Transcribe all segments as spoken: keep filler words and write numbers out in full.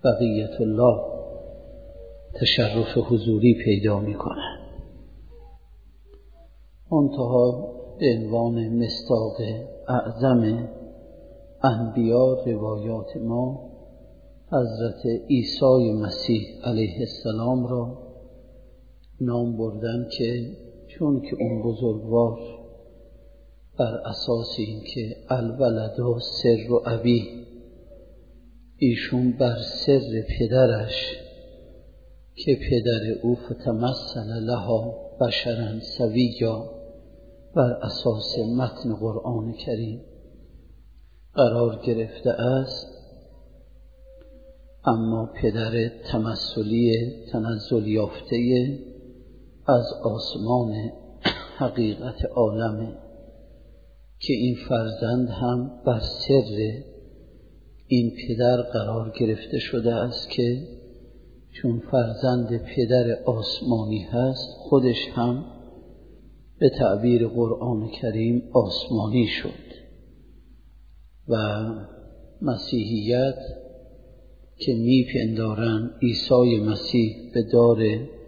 بقیت الله تشرف حضوری پیدا میکنه. منتها به عنوان مصداق اعظم انبیا روایات ما حضرت عیسی مسیح علیه السلام را نام بردن که چون که اون بزرگوار بر اساس این که الولد سر و ابی، ایشون بر سر پدرش که پدر او فتمثل لها بشرا سویا بر اساس متن قرآن کریم قرار گرفته است، اما پدر تمثلی تنزل یافته از آسمان حقیقت عالمه که این فرزند هم بر سر این پدر قرار گرفته شده است که چون فرزند پدر آسمانی هست خودش هم به تعبیر قرآن کریم آسمانی شد. و مسیحیت که میپندارن عیسی مسیح به دار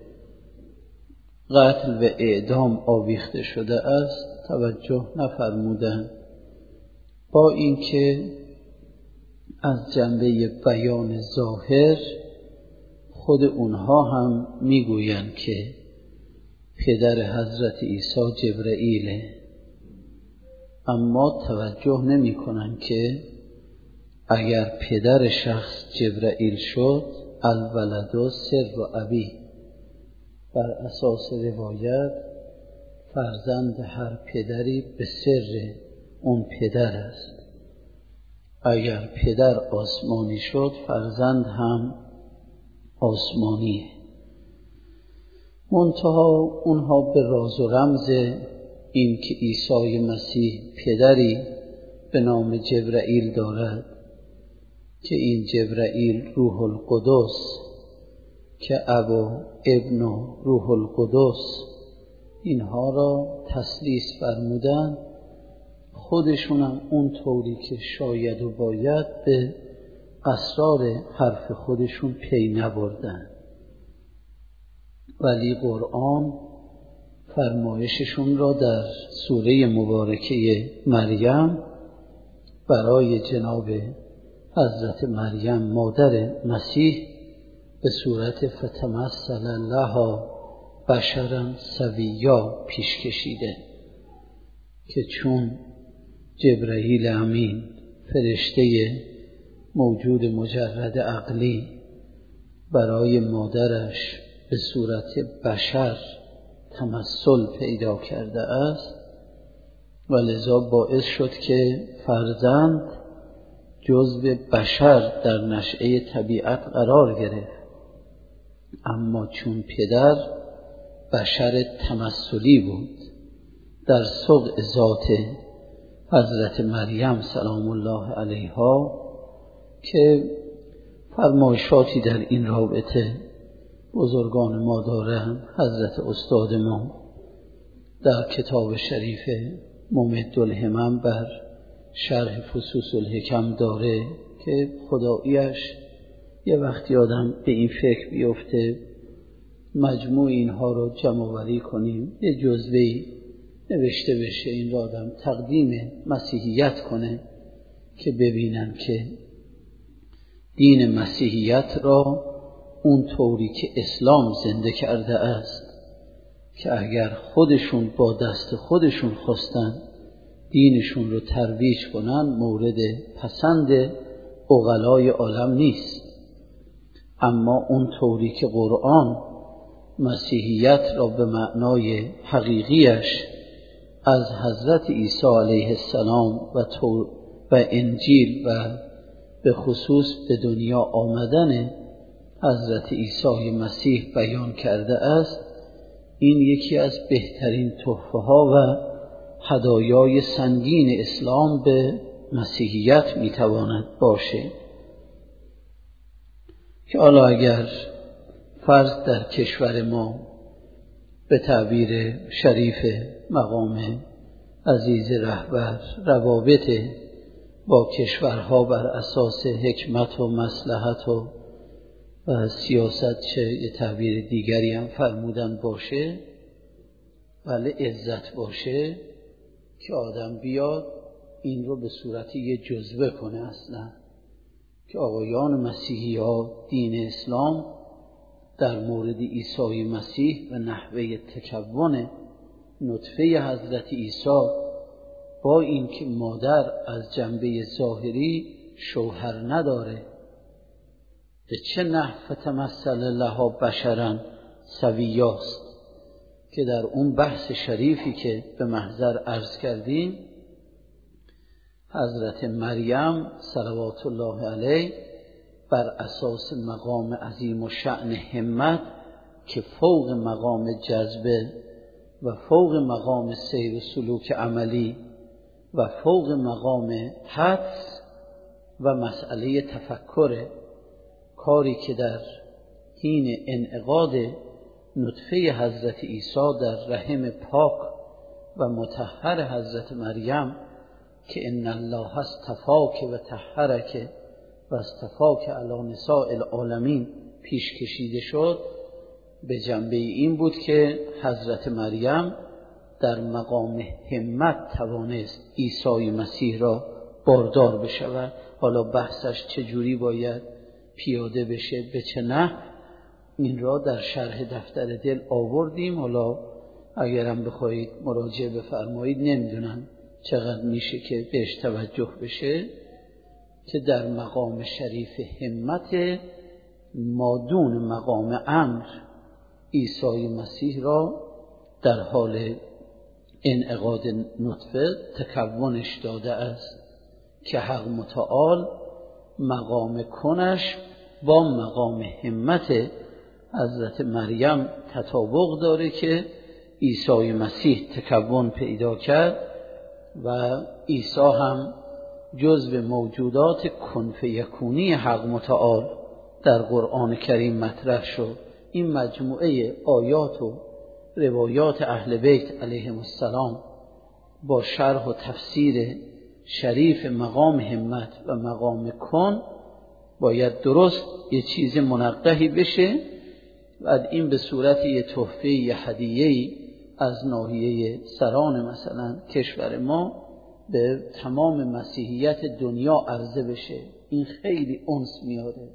قتل و اعدام آویخته شده است توجه نفرمودند، با اینکه از جنبه بیان ظاهر خود اونها هم میگویند که پدر حضرت عیسی جبرئیله، اما توجه نمی کنند که اگر پدر شخص جبرئیل شد الولد سر و ابی، بر اساس روایت فرزند هر پدری به سر اون پدر است. اگر پدر آسمانی شد فرزند هم آسمانیه. منتها اونها به راز و رمز این که عیسی مسیح پدری به نام جبرئیل دارد که این جبرئیل روح القدس که اب و ابن و روح القدس اینها را تثلیث فرمودن، خودشون هم اون طوری که شاید و باید به اسرار حرف خودشون پی نبردن، ولی قرآن فرمایششون را در سوره مبارکه مریم برای جناب حضرت مریم مادر مسیح به صورت فتمثل لها بشرا سویا پیش کشیده که چون جبرئیل امین فرشته موجود مجرد عقلی برای مادرش به صورت بشر تمثل پیدا کرده است و لذا باعث شد که فرزند جزو بشر در نشأه طبیعت قرار گرفت، اما چون پدر بشر تمثلی بود در صدع ذات حضرت مریم سلام الله علیها که فرمایشاتی در این رابطه بزرگان ما دارند. حضرت استاد ما در کتاب شریف ممد الهمم بر شرح فصوص الحکم داره که خداییش یه وقتی آدم به این فکر بیفته مجموع اینها رو جمع آوری کنیم یه جزوه‌ای نوشته بشه، این را آدم تقدیم مسیحیت کنه که ببینن که دین مسیحیت را اون طوری که اسلام زنده کرده است که اگر خودشون با دست خودشون خواستن دینشون رو ترویج کنن مورد پسند عقلای عالم نیست، اما اون طوری که قرآن مسیحیت را به معنای حقیقیش از حضرت عیسی علیه السلام و, و انجیل و به خصوص به دنیا آمدن حضرت عیسی مسیح بیان کرده است، این یکی از بهترین تحفه ها و هدایای سنگین اسلام به مسیحیت میتواند باشه که حالا اگر فرض در کشور ما به تعبیر شریف مقام عزیز رهبر روابط با کشورها بر اساس حکمت و مصلحت و و سیاست چه یه تعبیر دیگری هم فرمودن باشه، ولی عزت باشه که آدم بیاد این رو به صورت یه جزوه کنه اصلا، که آقایان مسیحی ها دین اسلام در مورد عیسی مسیح و نحوه تکون نطفه حضرت عیسی با اینکه مادر از جنبه ظاهری شوهر نداره، به چه نحو تمثل لها بشرا سویاست، که در اون بحث شریفی که به محضر عرض کردیم حضرت مریم صلوات الله علیه بر اساس مقام عظیم و شأن همت که فوق مقام جذبه و فوق مقام سیر و سلوک عملی و فوق مقام حدس و مسئله تفکر، کاری که در حین انعقاد نطفه حضرت عیسی در رحم پاک و مطهر حضرت مریم که ان الله اصطفاک و طهرک و اصطفاک علی نساء العالمین پیش کشیده شد، به جنبه این بود که حضرت مریم در مقام همت توانست عیسی مسیح را باردار بشود. حالا بحثش چجوری باید پیاده بشه، به چه نحو، این را در شرح دفتر دل آوردیم. حالا اگرم بخواید مراجعه بفرمایید، نمیدونم چقدر میشه که بهش توجه بشه، که در مقام شریف همت مادون مقام امر عیسی مسیح را در حال انعقاد نطفه تکونش داده است، که حق متعال مقام کنش با مقام همت حضرت مریم تطابق داره که عیسی مسیح تکون پیدا کرد و عیسی هم جزو موجودات کن فیکونی حق متعال در قرآن کریم مطرح شد. این مجموعه آیات و روایات اهل بیت علیهم السلام با شرح و تفسیر شریف مقام همت و مقام کن باید درست یه چیز منقحی بشه و این به صورت یه تحفه، یه هدیه‌ای از ناحیه سران مثلا کشور ما به تمام مسیحیت دنیا عرضه بشه. این خیلی انس میاره.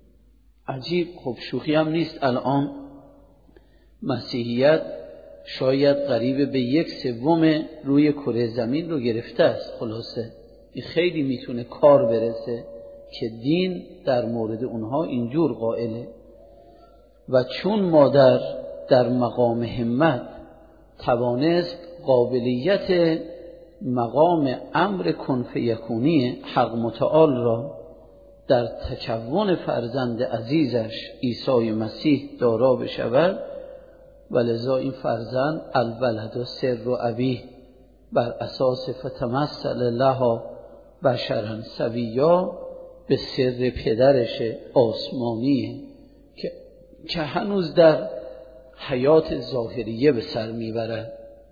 عجیب، خب شوخی هم نیست. الان مسیحیت شاید قریب به یک سوم روی کره زمین رو گرفته است. خلاصه این خیلی میتونه کار برسه که دین در مورد اونها اینجور قائله. و چون مادر در مقام همت توانست قابلیت مقام امر کن فیکونی حق متعال را در تکون فرزند عزیزش عیسی مسیح دارا بشود، و لذا این فرزند الولد سر و ابیه بر اساس فتمثل لها بشرا سویا به سر پدرش آسمانیه که که هنوز در حیات ظاهریه به سر میبرد.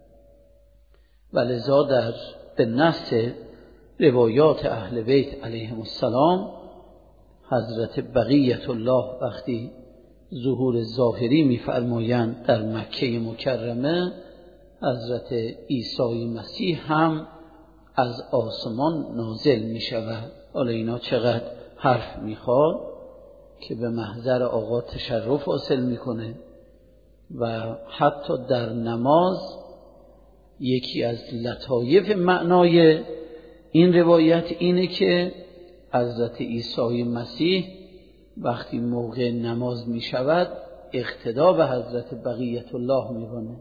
و لذا در به نص روایات اهل بیت علیهم السلام حضرت بقیت الله وقتی ظهور ظاهری می‌فرمایند در مکه مکرمه، حضرت عیسی مسیح هم از آسمان نازل می‌شود. حالا اینا چقدر حرف می‌خواد که به محضر آقا تشرف حاصل می‌کنه. و حتی در نماز یکی از لطایف معنای این روایت اینه که حضرت عیسی مسیح وقتی موقع نماز می شود اقتدا به حضرت بقیت الله می کنه.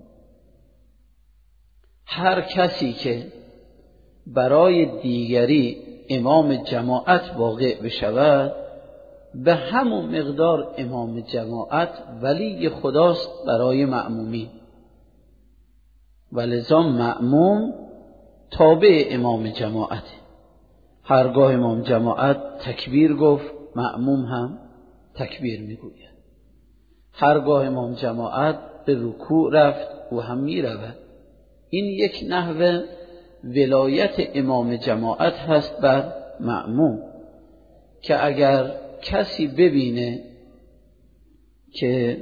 هر کسی که برای دیگری امام جماعت واقع بشود به همون مقدار امام جماعت ولی خداست برای مأمومی، ولذا مأموم تابع امام جماعت. هرگاه امام جماعت تکبیر گفت مأموم هم تکبیر میگوید. هرگاه امام جماعت به رکوع رفت او هم میرود. این یک نحو ولایت امام جماعت هست بر مأموم، که اگر کسی ببینه که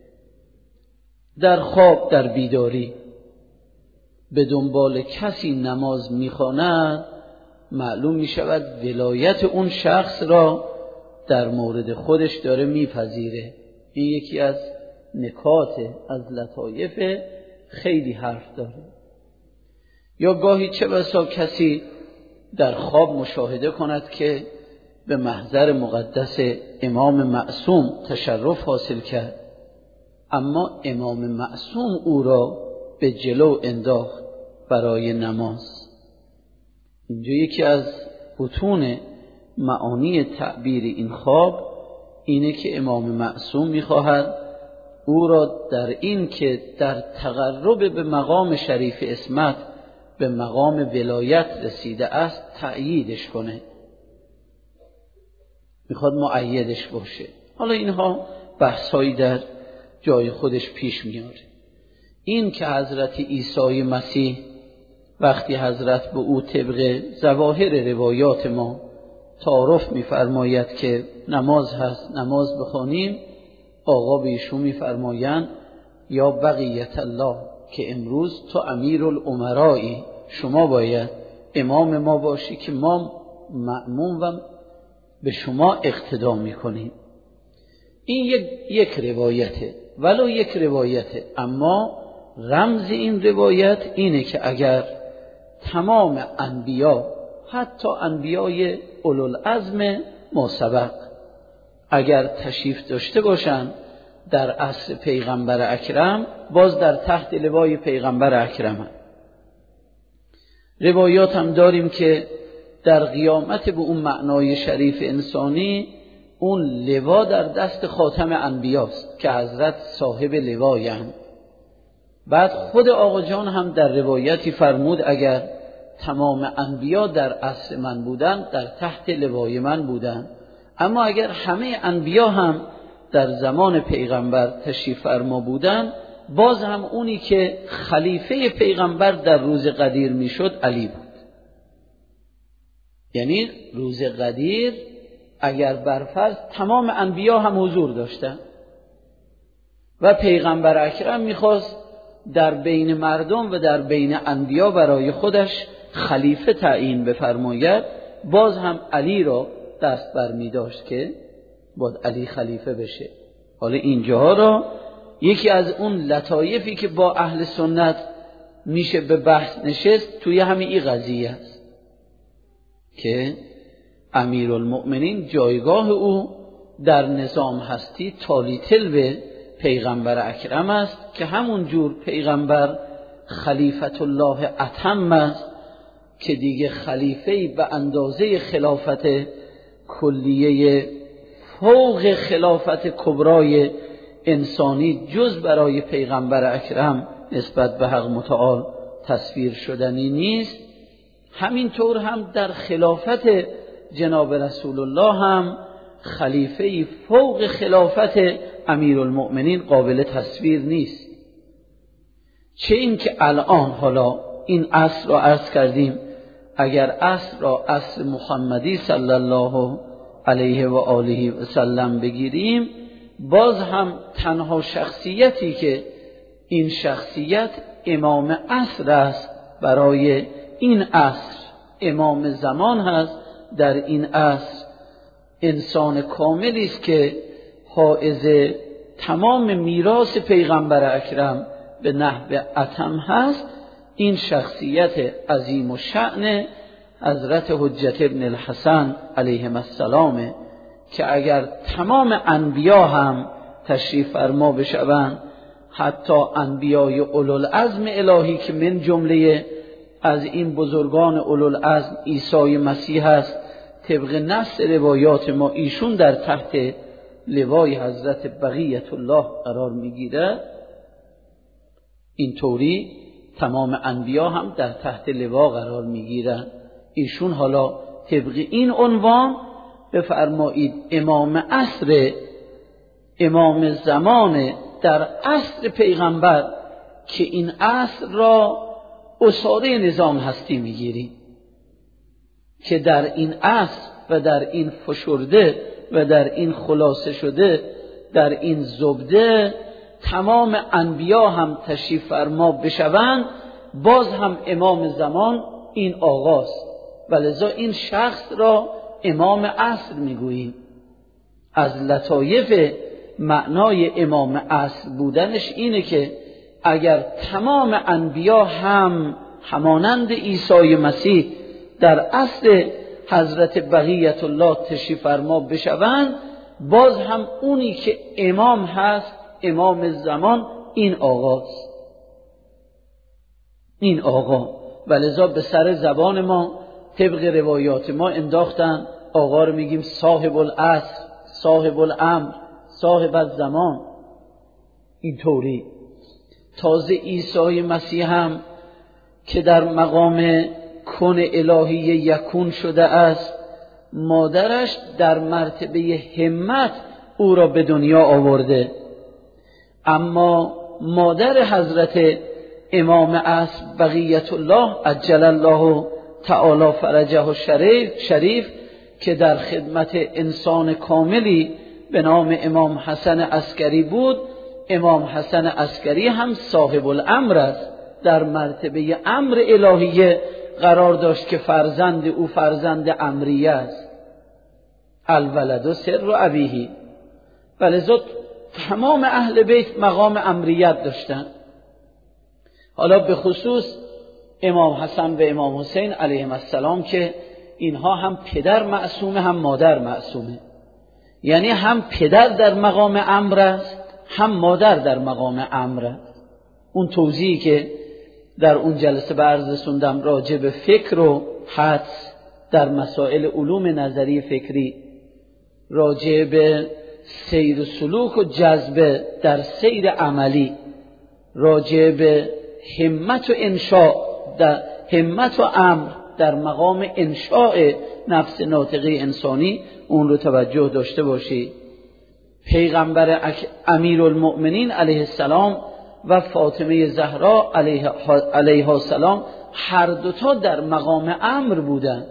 در خواب در بیداری به دنبال کسی نماز میخواند، معلوم میشود ولایت اون شخص را در مورد خودش داره میپذیره. این یکی از نکات، از لطایف خیلی حرف داره. یا گاهی چه بسا کسی در خواب مشاهده کند که به محضر مقدس امام معصوم تشرف حاصل کرد، اما امام معصوم او را به جلو انداخت برای نماز. اینجا یکی از بطون معانی تعبیر این خواب اینه که امام معصوم میخواهد او را در این که در تقرب به مقام شریف اسمت، به مقام ولایت رسیده است، تأییدش کنه، میخواد مؤیدش باشه. حالا اینها بحثایی در جای خودش پیش میاره. این که حضرت عیسی مسیح وقتی حضرت به او طبق ظواهر روایات ما تعارف میفرماید که نماز هست، نماز بخوانیم، آقا به ایشون میفرمایند یا بقیت الله، که امروز تو امیر الامرایی، شما باید امام ما باشی که ما مأموم و به شما اقتدا میکنیم. این یک, یک روایته، ولو یک روایته، اما رمز این روایت اینه که اگر تمام انبیا، حتی انبیای اولوالعزم ما سبق، اگر تشریف داشته باشند در عصر پیغمبر اکرم، باز در تحت لوای پیغمبر اکرم هم. روایات هم داریم که در قیامت به اون معنای شریف انسانی، اون لوا در دست خاتم انبیاست که حضرت صاحب لوایند. بعد خود آقا جان هم در روایتی فرمود اگر تمام انبیا در عصر من بودن، در تحت لوای من بودن، اما اگر همه انبیا هم در زمان پیغمبر تشریف فرما بودن، باز هم اونی که خلیفه پیغمبر در روز قدیر میشد علی بود. یعنی روز قدیر اگر برفرض تمام انبیا هم حضور داشتن و پیغمبر اکرم میخواست در بین مردم و در بین انبیا برای خودش خلیفه تعیین بفرماید، باز هم علی را دست بر می داشت که باید علی خلیفه بشه. حالا اینجاها را یکی از اون لطایفی که با اهل سنت میشه به بحث نشست توی همین این قضیه است که امیرالمؤمنین جایگاه او در نظام هستی تالی تلو پیغمبر اکرم است که همون جور پیغمبر خلیفت الله اتم است که دیگه خلیفه‌ای به اندازه خلافت کلیه فوق خلافت کبرای انسانی جز برای پیغمبر اکرم نسبت به حق متعال تصویر شدنی نیست. همینطور هم در خلافت جناب رسول الله هم خلیفه‌ای فوق خلافت امیرالمؤمنین قابل تصویر نیست. چه این که الان حالا این عصر را عرض کردیم، اگر عصر را عصر محمدی صلی الله علیه و آله و سلم بگیریم، باز هم تنها شخصیتی که این شخصیت امام عصر است، برای این عصر امام زمان هست، در این عصر انسان کاملی است که حائز تمام میراث پیغمبر اکرم به نحو اتم هست. این شخصیت عظیم و شأن حضرت حجت ابن الحسن علیهم السلام که اگر تمام انبیا هم تشریف فرما بشوند، حتی انبیای اولوالعزم الهی که من جمله از این بزرگان اولوالعزم عیسی مسیح است، طبق نص روایات ما ایشون در تحت لوای حضرت بقیت الله قرار میگیره. اینطوری تمام انبیا هم در تحت لوا قرار میگیرن. ایشون حالا طبق این عنوان بفرمایید امام عصر، امام زمان در عصر پیغمبر که این عصر را اساره نظام هستی میگیریم، که در این عصر و در این فشرده و در این خلاصه شده در این زبده تمام انبیا هم تشریف فرما بشوند، باز هم امام زمان این آغاز، ولذا این شخص را امام عصر میگوییم. از لطایف معنای امام عصر بودنش اینه که اگر تمام انبیا هم همانند عیسی مسیح در اصل حضرت بقیت الله تشریف فرما بشوند، باز هم اونی که امام هست، امام زمان، این آغاز، این آقا. ولذا به سر زبان ما طبق روایات ما انداختن آقا رو میگیم صاحب العصر، صاحب الامر، صاحب الزمان. اینطوری تازه عیسی مسیح هم که در مقام کن الهی یکون شده است، مادرش در مرتبه همت او را به دنیا آورده، اما مادر حضرت امام عصر بقیت الله عجل الله تعالی فرجه شریف شریف که در خدمت انسان کاملی به نام امام حسن عسکری بود، امام حسن عسکری هم صاحب الامر است، در مرتبه امر الهیه قرار داشت که فرزند او فرزند امریه است. الولد سر ابیه. ولذا تمام اهل بیت مقام امریت داشتن. حالا به خصوص امام حسن و امام حسین علیهم السلام که اینها هم پدر معصومه هم مادر معصومه، یعنی هم پدر در مقام امر است هم مادر در مقام امر است. اون توضیحی که در اون جلسه به عرض رسوندم راجع به فکر و حدس در مسائل علوم نظری فکری، راجع به سیر و سلوک و جذبه در سیر عملی، راجع به همت و انشاء در همت و امر در مقام انشاء نفس ناطقه انسانی، اون رو توجه داشته باشید. پیغمبر امیرالمؤمنین علیه السلام و فاطمه زهرا علیها السلام هر دوتا در مقام امر بودند،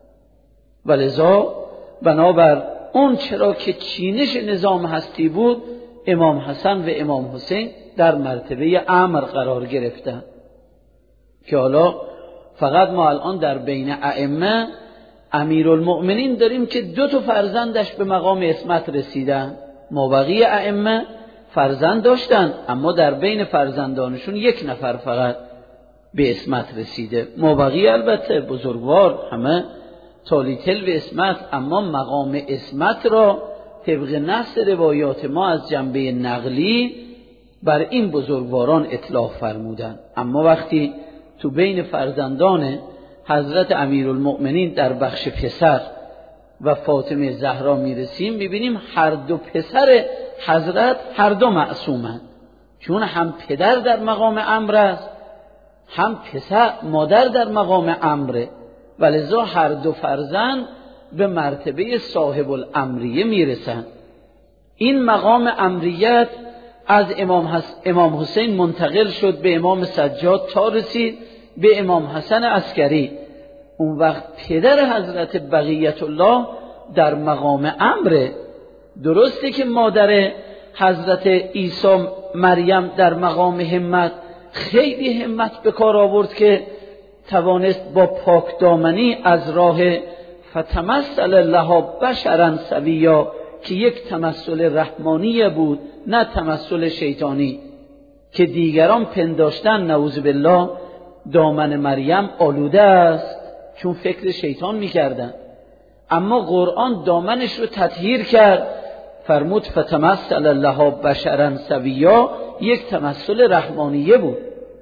ولذا بنابر اون چرا که چینش نظام هستی بود، امام حسن و امام حسین در مرتبه امر قرار گرفتند. که حالا فقط ما الان در بین ائمه امیرالمؤمنین داریم که دو تا فرزندش به مقام عصمت رسیدن، مابقی ائمه فرزند داشتن اما در بین فرزندانشون یک نفر فقط به عصمت رسیده، مابقی البته بزرگوار همه تالیتل به عصمت، اما مقام عصمت را طبق نص روایات ما از جنبه نقلی بر این بزرگواران اطلاق فرمودن. اما وقتی تو بین فرزندان حضرت امیرالمؤمنین در بخش پسر و فاطمه زهرا میرسیم، میبینیم هر دو پسر حضرت هر دو معصومند، چون هم پدر در مقام امر است هم پسر مادر در مقام امره، ولذا هر دو فرزند به مرتبه صاحب الامریه میرسند. این مقام امریت از امام, حس... امام حسین منتقل شد به امام سجاد تا رسید به امام حسن عسکری. اون وقت پدر حضرت بقیت الله در مقام امره. درسته که مادر حضرت عیسی مریم در مقام همت خیلی همت به کار آورد که توانست با پاک دامنی از راه فتمثل لها بشرا سویا که یک تمثل رحمانی بود نه تمثل شیطانی که دیگران پنداشتن نعوذ بالله دامن مریم آلوده است چون فکر شیطان میکردن، اما قرآن دامنش رو تطهیر کرد، فرمود فتمثل لها بشرا سویا، یک تمثل رحمانیه بود.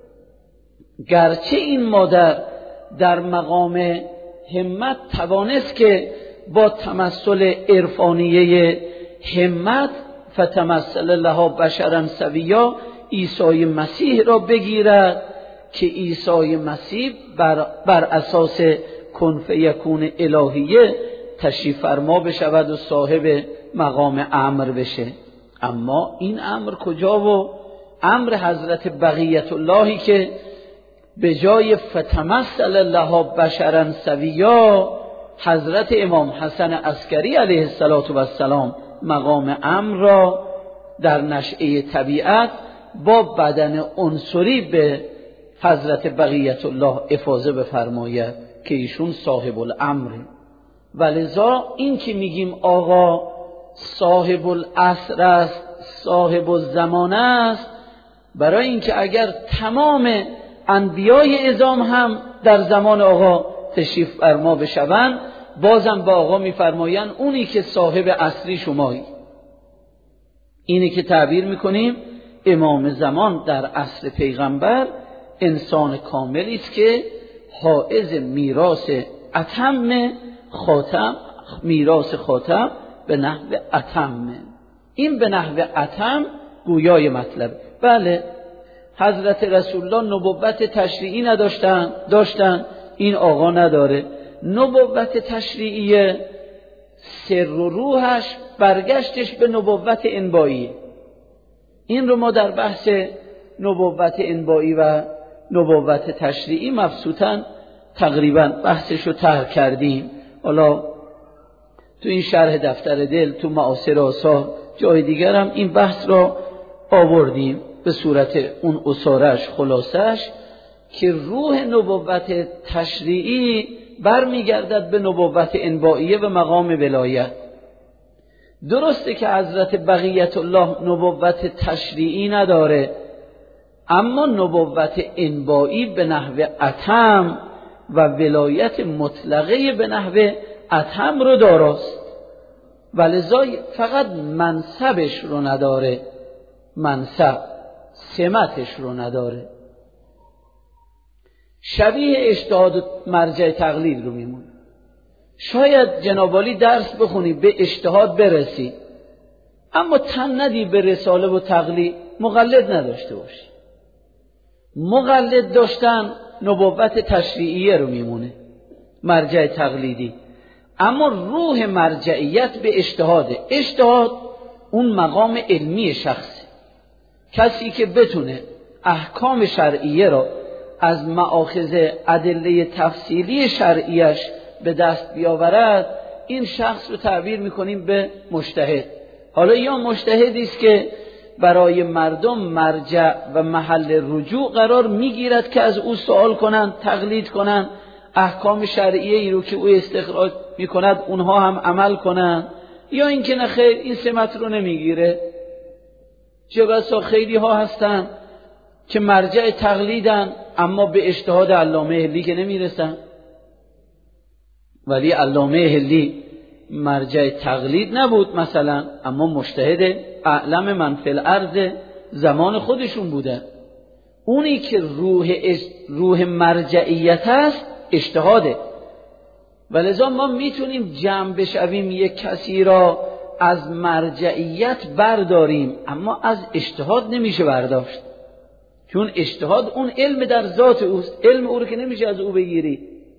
گرچه این مادر در مقام همت توانست که با تمثل عرفانیه همت فتمثل لها بشرا سویا عیسی مسیح را بگیرد که عیسی مسیح بر, بر اساس کن فیکون الهیه تشریف فرما بشود و صاحب مقام امر بشه. اما این امر کجا؟ و امر حضرت بقیت اللهی که به جای فتمثل لها بشرا سویا حضرت امام حسن عسکری علیه السلام مقام امر را در نشأه طبیعت با بدن عنصری به حضرت بقیت الله افاضه بفرماید که ایشون صاحب الامر. ولذا این که میگیم آقا صاحب العصر است، صاحب الزمان است، برای اینکه اگر تمام انبیای اعظام هم در زمان آقا تشریف فرما بشوند، بازم با آقا میفرمایند اونی که صاحب اصلی شمایی. اینی که تعبیر میکنیم امام زمان در عصر پیغمبر انسان کاملی است که حائز میراث اتم خاتم، میراث خاتم به نحو اتم. این به نحو اتم گویای مطلب. بله حضرت رسول الله نبوت تشریعی نداشتن، داشتن، این آقا نداره. نبوت تشریعی سر و روحش برگشتش به نبوت انبایی. این رو ما در بحث نبوت انبایی و نبوت تشریعی مبسوطاً تقریبا بحثش رو طرح کردیم. حالا تو این شرح دفتر دل، تو معاصر آثار، جای دیگر هم این بحث رو آوردیم به صورت اون اصارش، خلاصش، که روح نبوت تشریعی برمیگردد به نبوت انبائیه و مقام ولایت. درسته که حضرت بقیت الله نبوت تشریعی نداره، اما نبوت انبایی به نحو اتم و ولایت مطلقه به نحو اتم رو داراست، ولذا فقط منصبش رو نداره، منصب سمتش رو نداره. شبیه اجتهاد مرجع تقلید رو میمونه. شاید جنابالی درس بخونی به اجتهاد برسی، اما تن ندی به رساله و تقلید، مقلد نداشته باشی. مقلد داشتن نبوت تشریعیه رو میمونه، مرجع تقلیدی، اما روح مرجعیت به اجتهاده. اجتهاد اون مقام علمی شخصی، کسی که بتونه احکام شرعیه را از مآخذ ادله تفصیلی شرعیش به دست بیاورد، این شخص رو تعبیر میکنیم به مجتهد. حالا یا مجتهدی است که برای مردم مرجع و محل رجوع قرار میگیرد که از او سوال کنند، تقلید کنند، احکام شرعیه ای رو که او استخراج میکند اونها هم عمل کنند، یا اینکه نه خیر این سمت رو نمیگیره. چه بسا خیلی ها هستن که مرجع تقلیدن اما به اجتهاد علامه حلی که نمیرسن. ولی علامه حلی مرجع تقلید نبود مثلا، اما مجتهد اعلم من فی الارض زمان خودشون بوده. اونی که روح اج... روح مرجعیت است اجتهاده. ولذا ما میتونیم جمع بشویم یک کسی را از مرجعیت برداریم، اما از اجتهاد نمیشه برداشت، چون اجتهاد اون علم در ذات اوست، علم او رو که نمیشه از او بگیری.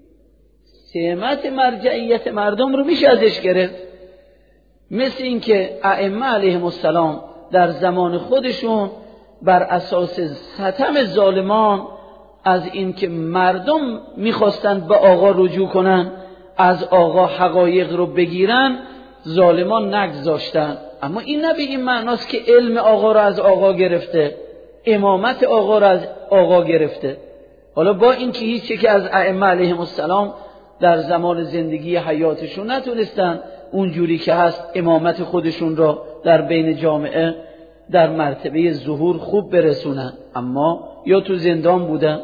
سمت مرجعیت مردم رو میشه ازش گرفت، مثل این که ائمه علیهم السلام در زمان خودشون بر اساس ستم ظالمان از این که مردم میخواستند به آقا رجوع کنن، از آقا حقایق رو بگیرن، ظالمان نگذاشتن. اما این نه به این معناست که علم آقا رو از آقا گرفته، امامت آقا رو از آقا گرفته. حالا با این که هیچ که از ائمه علیهم السلام در زمان زندگی حیاتشون نتونستن اونجوری که هست امامت خودشون را در بین جامعه در مرتبه ظهور خوب برسونن، اما یا تو زندان بودن.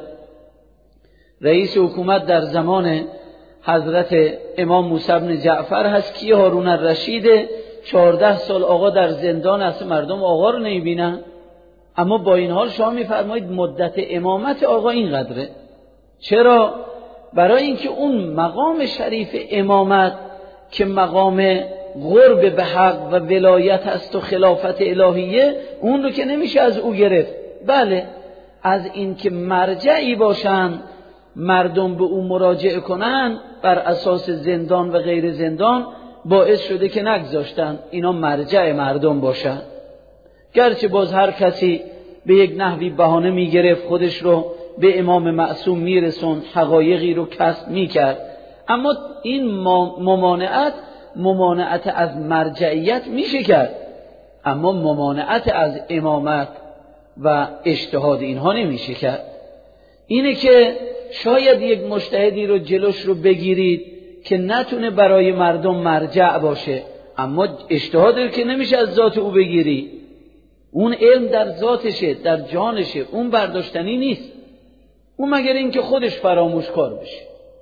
رئیس حکومت در زمان حضرت امام موسی بن جعفر هست که هارون الرشید چهارده سال آقا در زندان است، مردم آقا رو نمیبینن، اما با این حال شما میفرمایید مدت امامت آقا اینقدره. چرا؟ برای اینکه اون مقام شریف امامت که مقام قرب به حق و ولایت است و خلافت الهیه، اون رو که نمیشه از او گرفت. بله از اینکه مرجعی باشن، مردم به او مراجعه کنن بر اساس زندان و غیر زندان، باعث شده که نگذاشتن اینا مرجع مردم باشن. گرچه باز هر کسی به یک نحوی بهانه میگرفت خودش رو به امام معصوم میرسوند، حقایقی رو کسب میکرد، اما این ممانعت ممانعت از مرجعیت میشه کرد. اما ممانعت از امامت و اجتهاد اینها نمیشه کرد. اینه که شاید یک مجتهدی رو جلوش رو بگیرید که نتونه برای مردم مرجع باشه، اما اجتهاد رو که نمیشه از ذات او بگیری. اون علم در ذاتشه، در جانشه، اون برداشتنی نیست. اون مگر این که خودش فراموشکار بشه.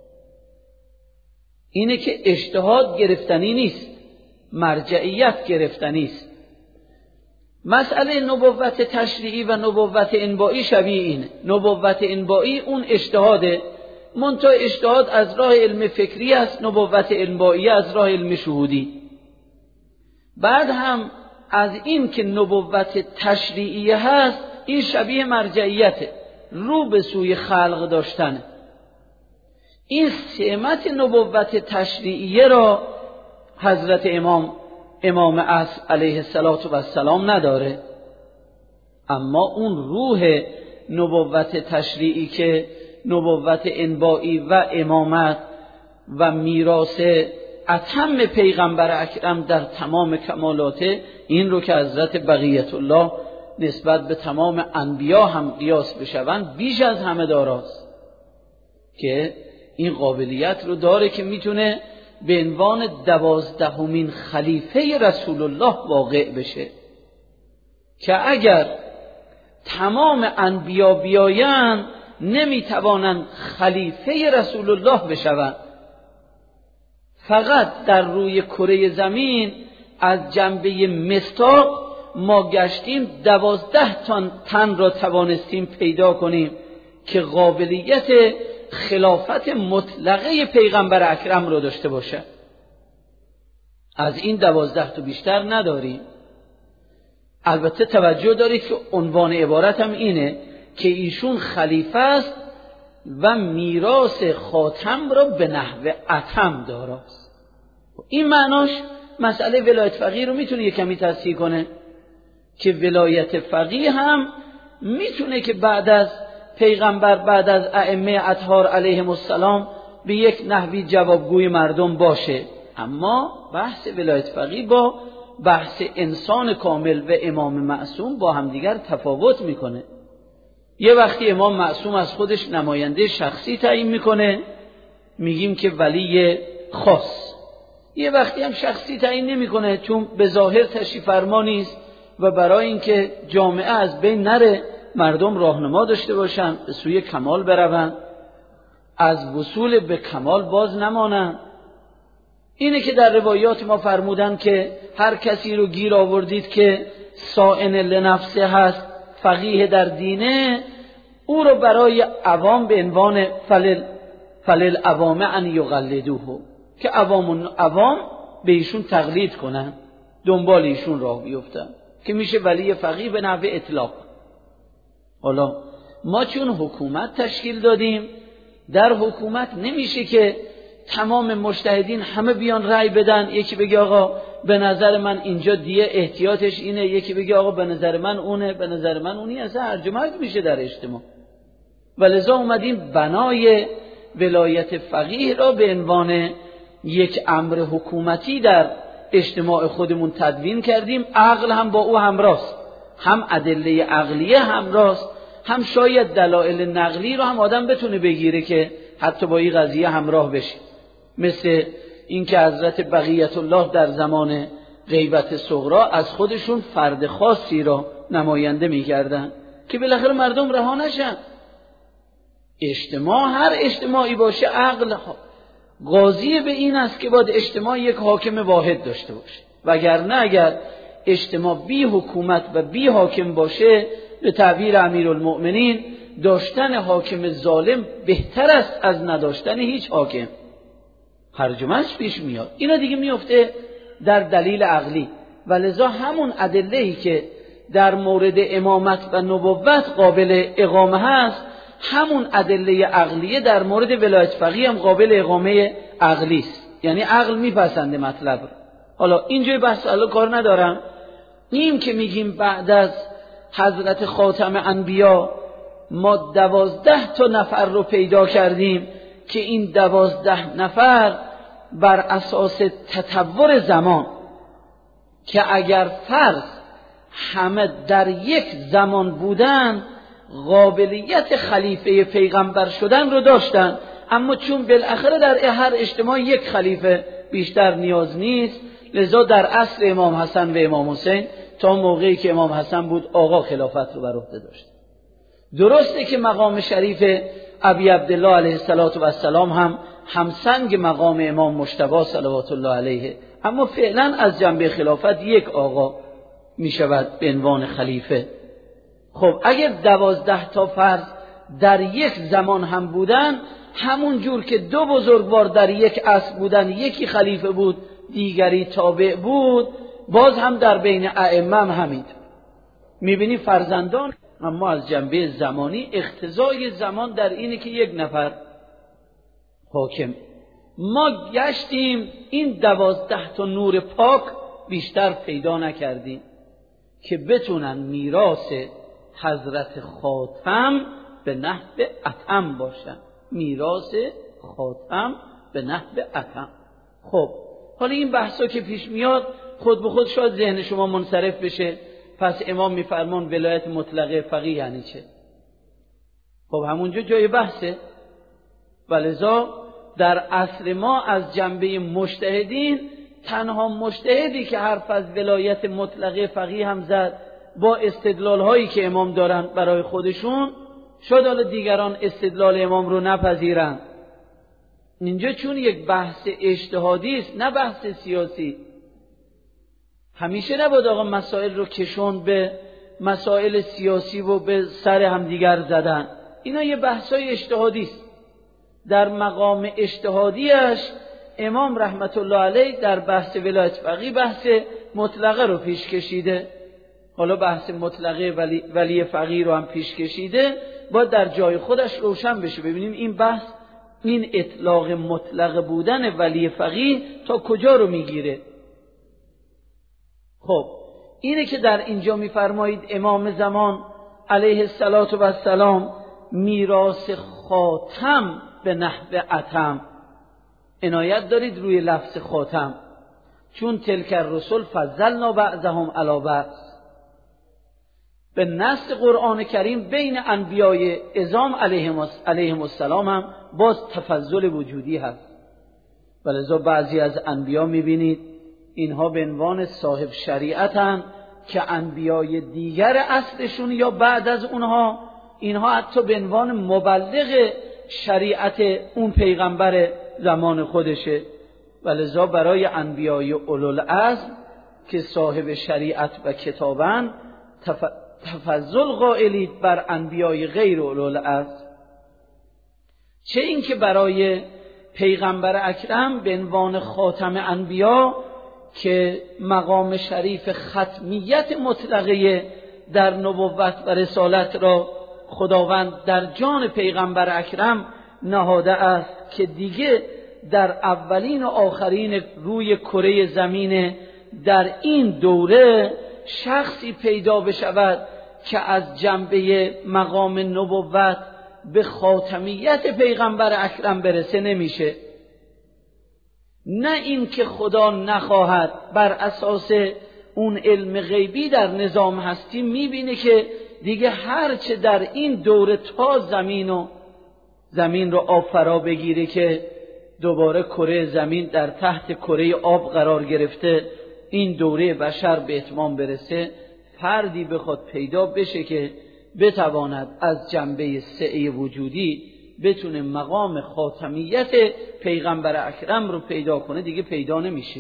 اینه که اجتهاد گرفتنی نیست، مرجعیت گرفتنی است. مسئله نبوت تشریعی و نبوت انبائی شبیه اینه. نبوت انبائی اون اجتهاده، منتها اجتهاد از راه علم فکری است، نبوت انبائی از راه علم شهودی. بعد هم از این که نبوت تشریعی هست، این شبیه مرجعیته، رو به سوی خلق داشتنه. این سمت نبوت تشریعیه را حضرت امام امام عصر علیه السلام نداره، اما اون روح نبوت تشریعی که نبوت انبائی و امامت و میراث اتم پیغمبر اکرم در تمام کمالاته، این رو که حضرت بقیت الله نسبت به تمام انبیا هم قیاس بشوند بیش از همه داراست، که این قابلیت رو داره که میتونه به عنوان دوازدهمین خلیفه رسول الله واقع بشه، که اگر تمام انبیا بیایند نمیتوانند خلیفه رسول الله بشوند. فقط در روی کره زمین از جنبه مصداق ما گشتیم دوازده تن تن را توانستیم پیدا کنیم که قابلیت خلافت مطلقه پیغمبر اکرم رو داشته باشه. از این دوازده تا بیشتر نداریم. البته توجه دارید که عنوان عبارت هم اینه که ایشون خلیفه است و میراث خاتم را به نحو اتم داراست. این معناش مسئله ولایت فقیه رو میتونه یک کمی تصحیح کنه، که ولایت فقیه هم میتونه که بعد از پیغمبر، بعد از ائمه اطهار علیهم السلام به یک نحوی جوابگوی مردم باشه، اما بحث ولایت فقیه با بحث انسان کامل و امام معصوم با همدیگر تفاوت میکنه. یه وقتی امام معصوم از خودش نماینده شخصی تعیین میکنه، میگیم که ولی خاص. یه وقتی هم شخصی تعیین نمیکنه، چون به ظاهر تشریف فرما نیست و برای اینکه جامعه از بین نره، مردم راهنما داشته باشن، به سوی کمال بروند، از وصول به کمال باز نمانند. اینه که در روایات ما فرمودن که هر کسی رو گیر آوردید که سائن لنفسه هست، فقیه در دینه، او رو برای عوام به عنوان فلل فلل عوام ان یقلدوه، که عوام عوام به ایشون تقلید کنن، دنبال ایشون راه بیفتن، که میشه ولی فقیه به نحو اطلاق. حالا ما چون حکومت تشکیل دادیم، در حکومت نمیشه که تمام مجتهدین همه بیان رأی بدن، یکی بگه آقا به نظر من اینجا دیه احتیاطش اینه، یکی بگه آقا به نظر من اونه، به نظر من اونی، اصلا هرج و مرج میشه در اجتماع. ولذا اومدیم بنای ولایت فقیه را به عنوان یک امر حکومتی در اجتماع خودمون تدوین کردیم. عقل هم با او همراست، هم ادله عقلیه همراست، هم شاید دلایل نقلی رو هم آدم بتونه بگیره که حتی با این قضیه همراه بشه. مثل اینکه حضرت بقیت الله در زمان غیبت صغرا از خودشون فرد خاصی را نماینده می‌کردن که بالاخره مردم رها نشن. اجتماع، هر اجتماعی باشه، عقل قاضی به این است که باید اجتماع یک حاکم واحد داشته باشه، وگرنه اگر اجتماع بی حکومت و بی حاکم باشه، به تعبیر امیرالمؤمنین داشتن حاکم ظالم بهتر است از نداشتن هیچ حاکم. هرج و مرج پیش میاد. اینا دیگه میفته در دلیل عقلی، ولذا همون ادله‌ای که در مورد امامت و نبوت قابل اقامه هست، همون ادله عقلیه در مورد ولایت فقیه هم قابل اقامه عقلی است. یعنی عقل میپسنده مطلب رو. حالا اینجای بحث الان کار ندارم. این که میگیم بعد از حضرت خاتم انبیا ما دوازده تا نفر رو پیدا کردیم که این دوازده نفر بر اساس تطور زمان، که اگر فرض همه در یک زمان بودن قابلیت خلیفه پیغمبر شدن رو داشتن، اما چون بالاخره در هر اجتماع یک خلیفه بیشتر نیاز نیست، لذا در عصر امام حسن و امام حسین تا موقعی که امام حسن بود آقا خلافت رو بر عهده داشت. درسته که مقام شریف ابی عبدالله علیه السلام هم همسنگ مقام امام مجتبی صلوات الله علیه، اما فعلا از جنبه خلافت یک آقا می شود به عنوان خلیفه. خب اگر دوازده تا فرد در یک زمان هم بودن، همون جور که دو بزرگوار در یک عصر بودن، یکی خلیفه بود دیگری تابع بود، باز هم در بین ائمه هم همین میبینی فرزندان. اما از جنبه زمانی اقتضای زمان در اینه که یک نفر حاکم. ما گشتیم این دوازده تا نور پاک بیشتر پیدا نکردیم که بتونن میراث حضرت خاتم به نحو اتم باشن. میراث خاتم به نحو اتم. خب حالا این بحثا که پیش میاد خود به خود شاید ذهن شما منصرف بشه، پس امام میفرمان ولایت مطلقه فقیه یعنی چه؟ خب همونجا جای بحثه. ولذا در عصر ما از جنبه مجتهدین تنها مجتهدی که حرف از ولایت مطلقه فقیه هم زد با استدلال هایی که امام دارن برای خودشون، شاید حالا دیگران استدلال امام رو نپذیرن. اینجا چون یک بحث اجتهادی است نه بحث سیاسی، همیشه نباید آقا مسائل رو کشون به مسائل سیاسی و به سر همدیگر زدن. اینا یه بحثای اجتهادی است. در مقام اجتهادیش امام رحمت الله علیه در بحث ولایت فقیه بحث مطلقه رو پیش کشیده، حالا بحث مطلقه ولی, ولی فقیه رو هم پیش کشیده، باید در جای خودش روشن بشه. ببینیم این بحث، این اطلاق مطلق بودن ولی فقیه تا کجا رو میگیره. خب اینه که در اینجا میفرمایید امام زمان علیه السلام میراث خاتم به نحو اتم. عنایت دارید روی لفظ خاتم، چون تلک الرسل فضلنا بعضهم علی بعض. به نص قرآن کریم بین انبیای عظام علیهم السلام هم باز تفضل وجودی هست. ولذا بعضی از انبیا میبینید اینها به عنوان صاحب شریعتن که انبیای دیگر اصلشون یا بعد از اونها اینها حتی به عنوان مبلغ شریعت اون پیغمبر زمان خودشه. ولذا برای انبیای اولوالعزم که صاحب شریعت و کتابن تف... تفضل قائلید بر انبیای غیر اولوالعزم. چه این که برای پیغمبر اکرم به عنوان خاتم انبیا که مقام شریف ختمیت مطلقه در نبوت و رسالت را خداوند در جان پیغمبر اکرم نهاده است که دیگه در اولین و آخرین روی کره زمین در این دوره شخصی پیدا بشود که از جنبه مقام نبوت به خاتمیت پیغمبر اکرم برسه نمیشه. نه این که خدا نخواهد، بر اساس اون علم غیبی در نظام هستی میبینه که دیگه هرچه در این دوره تا زمین و زمین رو آب فرا بگیره که دوباره کره زمین در تحت کره آب قرار گرفته، این دوره بشر به اتمام برسه، فردی بخواد پیدا بشه که بتواند از جنبه سعی وجودی بتونه مقام خاتمیت پیغمبر اکرم رو پیدا کنه، دیگه پیدا نمیشه.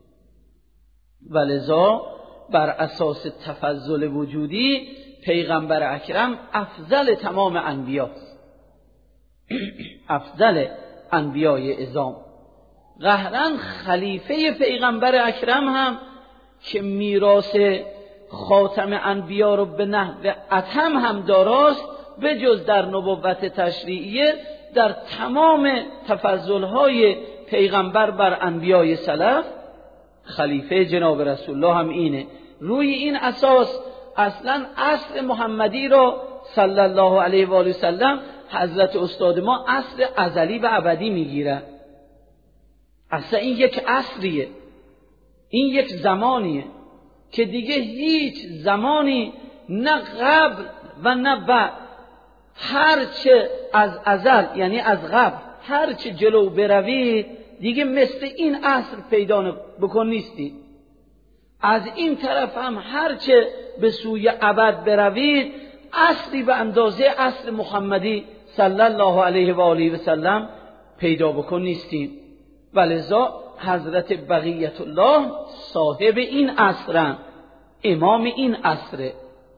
ولذا بر اساس تفضل وجودی پیغمبر اکرم افضل تمام انبیاست، افضل انبیای عظام. قهرن خلیفه پیغمبر اکرم هم که میراث خاتم انبیا رو به نحو اتم هم داراست، به جز در نبوت تشریعیه در تمام تفضلهای پیغمبر بر انبیای سلف خلیفه جناب رسول الله هم اینه. روی این اساس اصلا اصل محمدی را صلی الله علیه و آله و سلم حضرت استاد ما اصل ازلی و ابدی میگیره. اصلا این یک اصلیه، این یک زمانیه که دیگه هیچ زمانی نه قبل و نه بعد، هرچه از ازل یعنی از قبل هرچه جلو بروید دیگه مثل این عصر پیدا بکن نیستی، از این طرف هم هرچه به سوی ابد بروید عصری به اندازه عصر محمدی صلی الله علیه و آله و سلم پیدا بکن نیستیم. ولذا حضرت بقیت الله صاحب این عصرن، امام این عصره.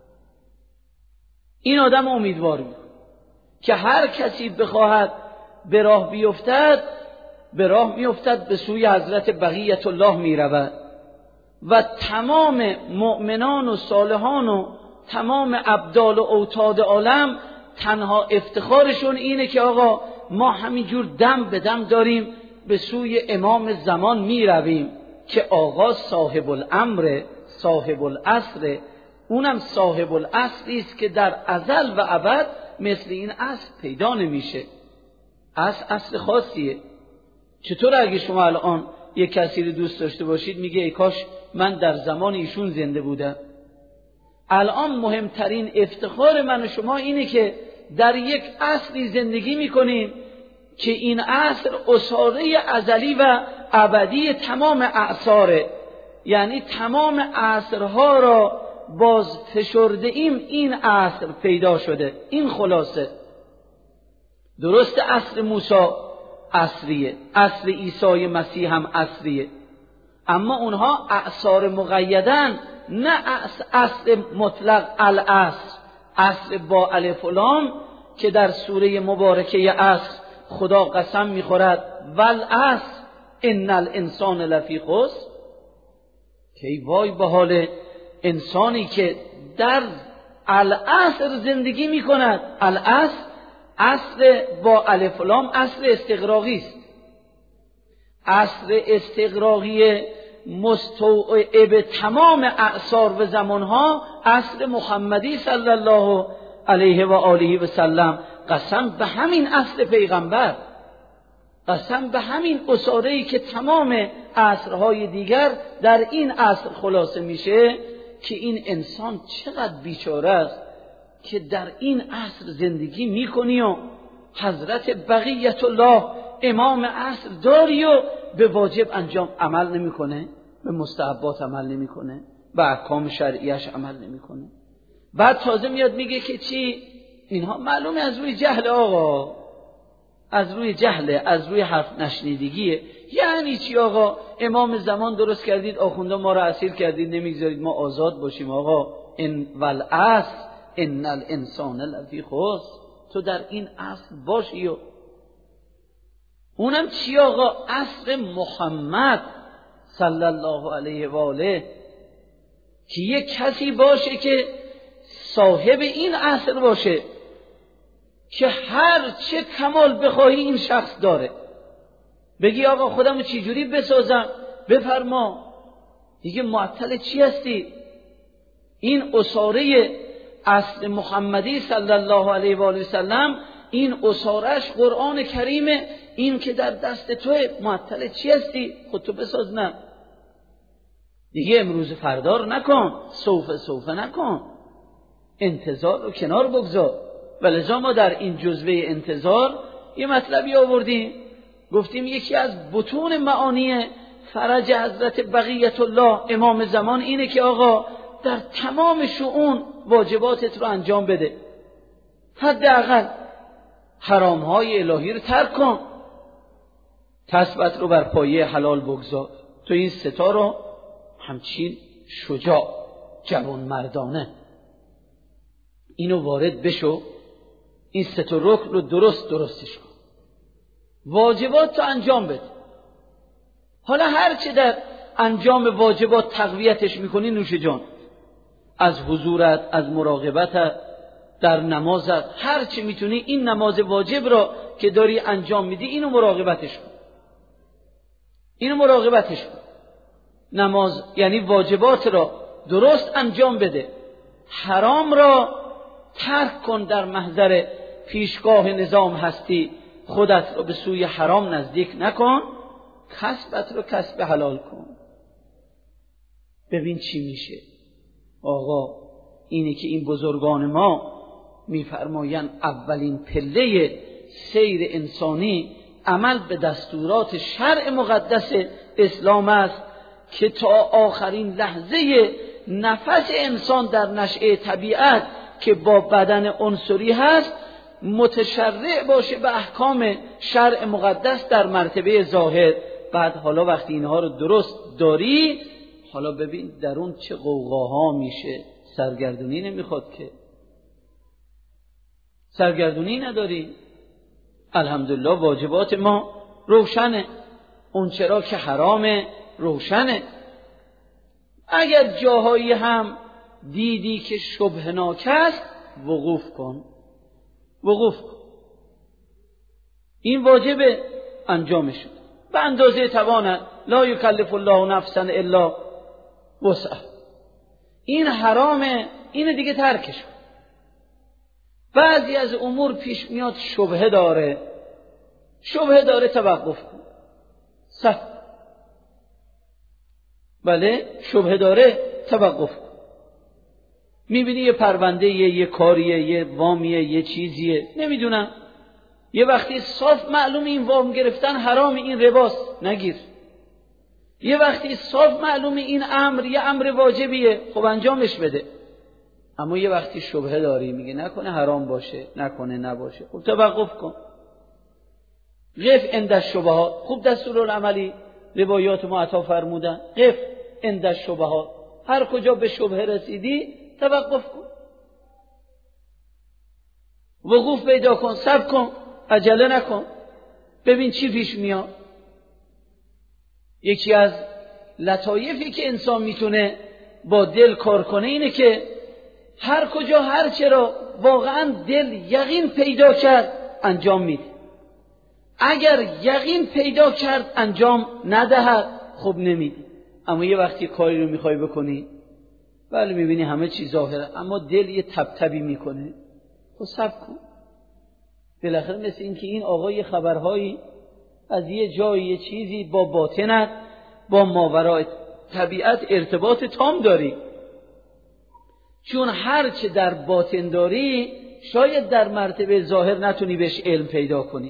این آدم امیدوار میکنه که هر کسی بخواهد به راه بیفتد به راه میافتد به سوی حضرت بقیت الله میرود و تمام مؤمنان و صالحان و تمام ابدال و اوتاد عالم تنها افتخارشون اینه که آقا ما همینجور دم به دم داریم به سوی امام زمان میرویم که آقا صاحب الامر، صاحب العصر، اونم صاحب العصری است که در ازل و ابد مثل این عصر پیدا نمیشه. عصر عصر خاصیه. چطور اگه شما الان یک کسی رو دوست داشته باشید میگه ای کاش من در زمان ایشون زنده بودم. الان مهمترین افتخار من و شما اینه که در یک عصری زندگی میکنیم که این عصر اساره ازلی و ابدی تمام اعصاره، یعنی تمام عصرها را باز فشرده ایم این عصر پیدا شده. این خلاصه. درست عصر موسی عصریه، عصر عیسی مسیح هم عصریه، اما اونها اعصار مقیدن، نه عصر مطلق العصر، عصر با الف و لام که در سوره مبارکه عصر خدا قسم میخورد والعصر ان الانسان لفی خسر. که ای وای به حال انسانی که در العصر زندگی میکند. العصر عصر با الف و لام عصر استغراقی است، عصر استغراقی مستوعب تمام اعصار و زمانها عصر محمدی صلی الله علیه و آله و سلم. قسم به همین عصر پیغمبر، قسم به همین اساره‌ای که تمام عصرهای دیگر در این عصر خلاصه میشه که این انسان چقدر بیچاره است که در این عصر زندگی میکنی و حضرت بقیت الله امام عصر داری و به واجب انجام عمل نمیکنه، به مستحبات عمل نمیکنه، به احکام شرعیش عمل نمیکنه. بعد تازه میاد میگه که چی؟ اینها معلومه از روی جهل آقا، از روی جهل، از روی حرف نشنیدگیه. یعنی چی آقا؟ امام زمان درست کردید، آخونده ما را اسیر کردید، نمیگذارید ما آزاد باشیم. آقا ان والعصر ان الانسان لفی خسر، تو در این عصر باشی. و اونم چی آقا؟ عصر محمد صلی الله علیه و آله، که یک کسی باشه که صاحب این عصر باشه که هر چه کمال بخواهی این شخص داره. بگی آقا خودمو چی جوری بسازم، بفرما دیگه، معطل چی هستی؟ این اساره عصر محمدی صلی الله علیه و آله و سلم، این اسارش قرآن کریمه، این که در دست توه، معطل چی هستی؟ خودتو بساز. نه دیگه امروز فردا رو نکن، سوف سوف نکن، انتظار رو کنار بگذار. ولذا ما در این جزوه انتظار یه مطلبی آوردیم، گفتیم یکی از بطون معانی فرج حضرت بقیت الله امام زمان اینه که آقا در تمام شؤون واجباتت رو انجام بده، حداقل حرامهای الهی رو ترک کن، کسبت رو بر پایه حلال بگذار. تو این ستا رو همچین شجاع جوان مردانه اینو وارد بشو، این ستا رکن رو درست درستش کن، واجبات رو انجام بده. حالا هرچه در انجام واجبات تقویتش میکنی نوش جان، از حضورت، از مراقبتت در نمازت، هرچه میتونی این نماز واجب را که داری انجام میدی اینو مراقبتش کن، اینو مراقبتش کن. نماز یعنی واجبات را درست انجام بده، حرام را ترک کن. در محضر پیشگاه نظام هستی، خودت را به سوی حرام نزدیک نکن، کسبت رو کسب حلال کن. ببین چی میشه. آقا اینه که این بزرگان ما میفرمایند اولین پله سیر انسانی عمل به دستورات شرع مقدس اسلام است که تا آخرین لحظه نفس انسان در نشأه طبیعت که با بدن عنصری هست متشرع باشه به احکام شرع مقدس در مرتبه ظاهر. بعد حالا وقتی اینها رو درست داری، حالا ببین در اون چه غوغاها میشه. سرگردونی نمیخواد که، سرگردونی نداری. الحمدلله واجبات ما روشنه، اون چرا که حرامه روشنه. اگر جاهایی هم دیدی که شبهناک است وقوف کن، وقوف کن. این واجبه، انجامش بده به اندازه توانت. لا یکلف الله نفسا الا وسعها. این حرامه، این دیگه ترکش کن. بعضی از امور پیش میاد شبهه داره، شبهه داره توقف کن، صح. بله شبهه داره توقف کن. میبینی یه پرونده یه, یه کاریه، یه وامیه، یه چیزیه، نمیدونم، یه وقتی صاف معلوم این وام گرفتن حرام، این رباست، نگیر. یه وقتی صاف معلوم این امر یه امر واجبیه، خب انجامش بده. اما یه وقتی شبهه داری، میگه نکنه حرام باشه، نکنه نباشه، خب توقف کن. قف عند الشبهات. خوب دستورالعملی روایات ما عطا فرمودن، قف عند الشبهات. هر کجا به شبهه رسیدی توقف کن، وقوف پیدا کن، صبر کن، عجله نکن، ببین چی پیش میاد. یکی از لطایفی که انسان میتونه با دل کار کنه اینه که هر کجا هر چرا واقعا دل یقین پیدا کرد انجام میده. اگر یقین پیدا کرد انجام ندهد خب نمیده. اما یه وقتی کاری رو میخوای بکنی، بله میبینی همه چیز ظاهره، اما دل یه تب تبی میکنه، خب صبر کن. بالاخره مثل این که این آقا یه خبرهایی از یه جایی یه چیزی با باطنت، با ماورای طبیعت ارتباط تام داری. چون هر چه در باطن داری شاید در مرتبه ظاهر نتونی بهش علم پیدا کنی.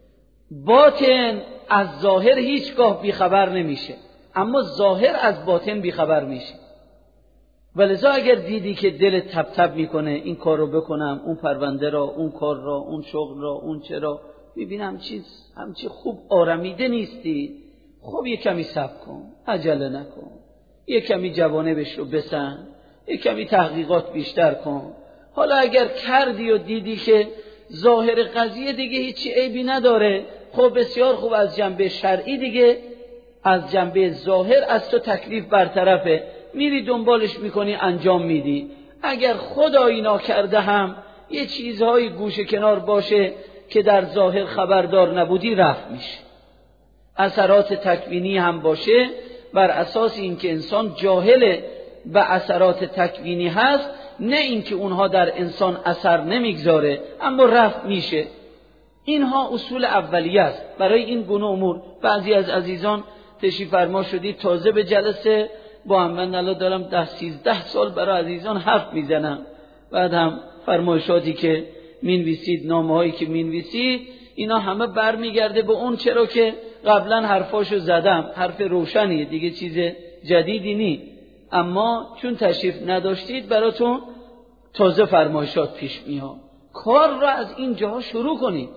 باطن از ظاهر هیچگاه بیخبر نمیشه، اما ظاهر از باطن بیخبر میشه. ولذا اگر دیدی که دل تب تب میکنه این کار رو بکنم، اون پرونده را، اون کار را، اون شغل را، اون چرا، میبینم چیز همچی خوب آرمیده نیستی، خب یه کمی صبر کن، عجله نکن، یه کمی جوانبش رو بسن، یه کمی تحقیقات بیشتر کن. حالا اگر کردی و دیدی که ظاهر قضیه دیگه هیچی عیبی نداره، خب بسیار خوب، از جنبه شرعی دیگه، از جنبه ظاهر از تو تکلیف برطرفه، میری دنبالش میکنی، انجام میدی. اگر خدایی ناکرده هم یه چیزهای گوشه کنار باشه که در ظاهر خبردار نبودی رفع میشه. اثرات تکوینی هم باشه، بر اساس اینکه انسان جاهل به اثرات تکوینی هست، نه اینکه اونها در انسان اثر نمیگذاره اما رفع میشه. اینها اصول اولیه است برای این گونه امور. بعضی از عزیزان تشریف فرما شدید تازه به جلسه با هم، من الان دارم ده سیزده سال برای عزیزان حرف میزنم، بعد هم فرمایشاتی که مینویسید، نامه‌هایی که مینویسید، اینا همه برمیگرده به اون چرا که قبلا حرفاشو زدم. حرف روشنیه دیگه، چیز جدیدی نی، اما چون تشریف نداشتید براتون تازه فرمایشات پیش میاد. کار را از این جاها شروع کنید،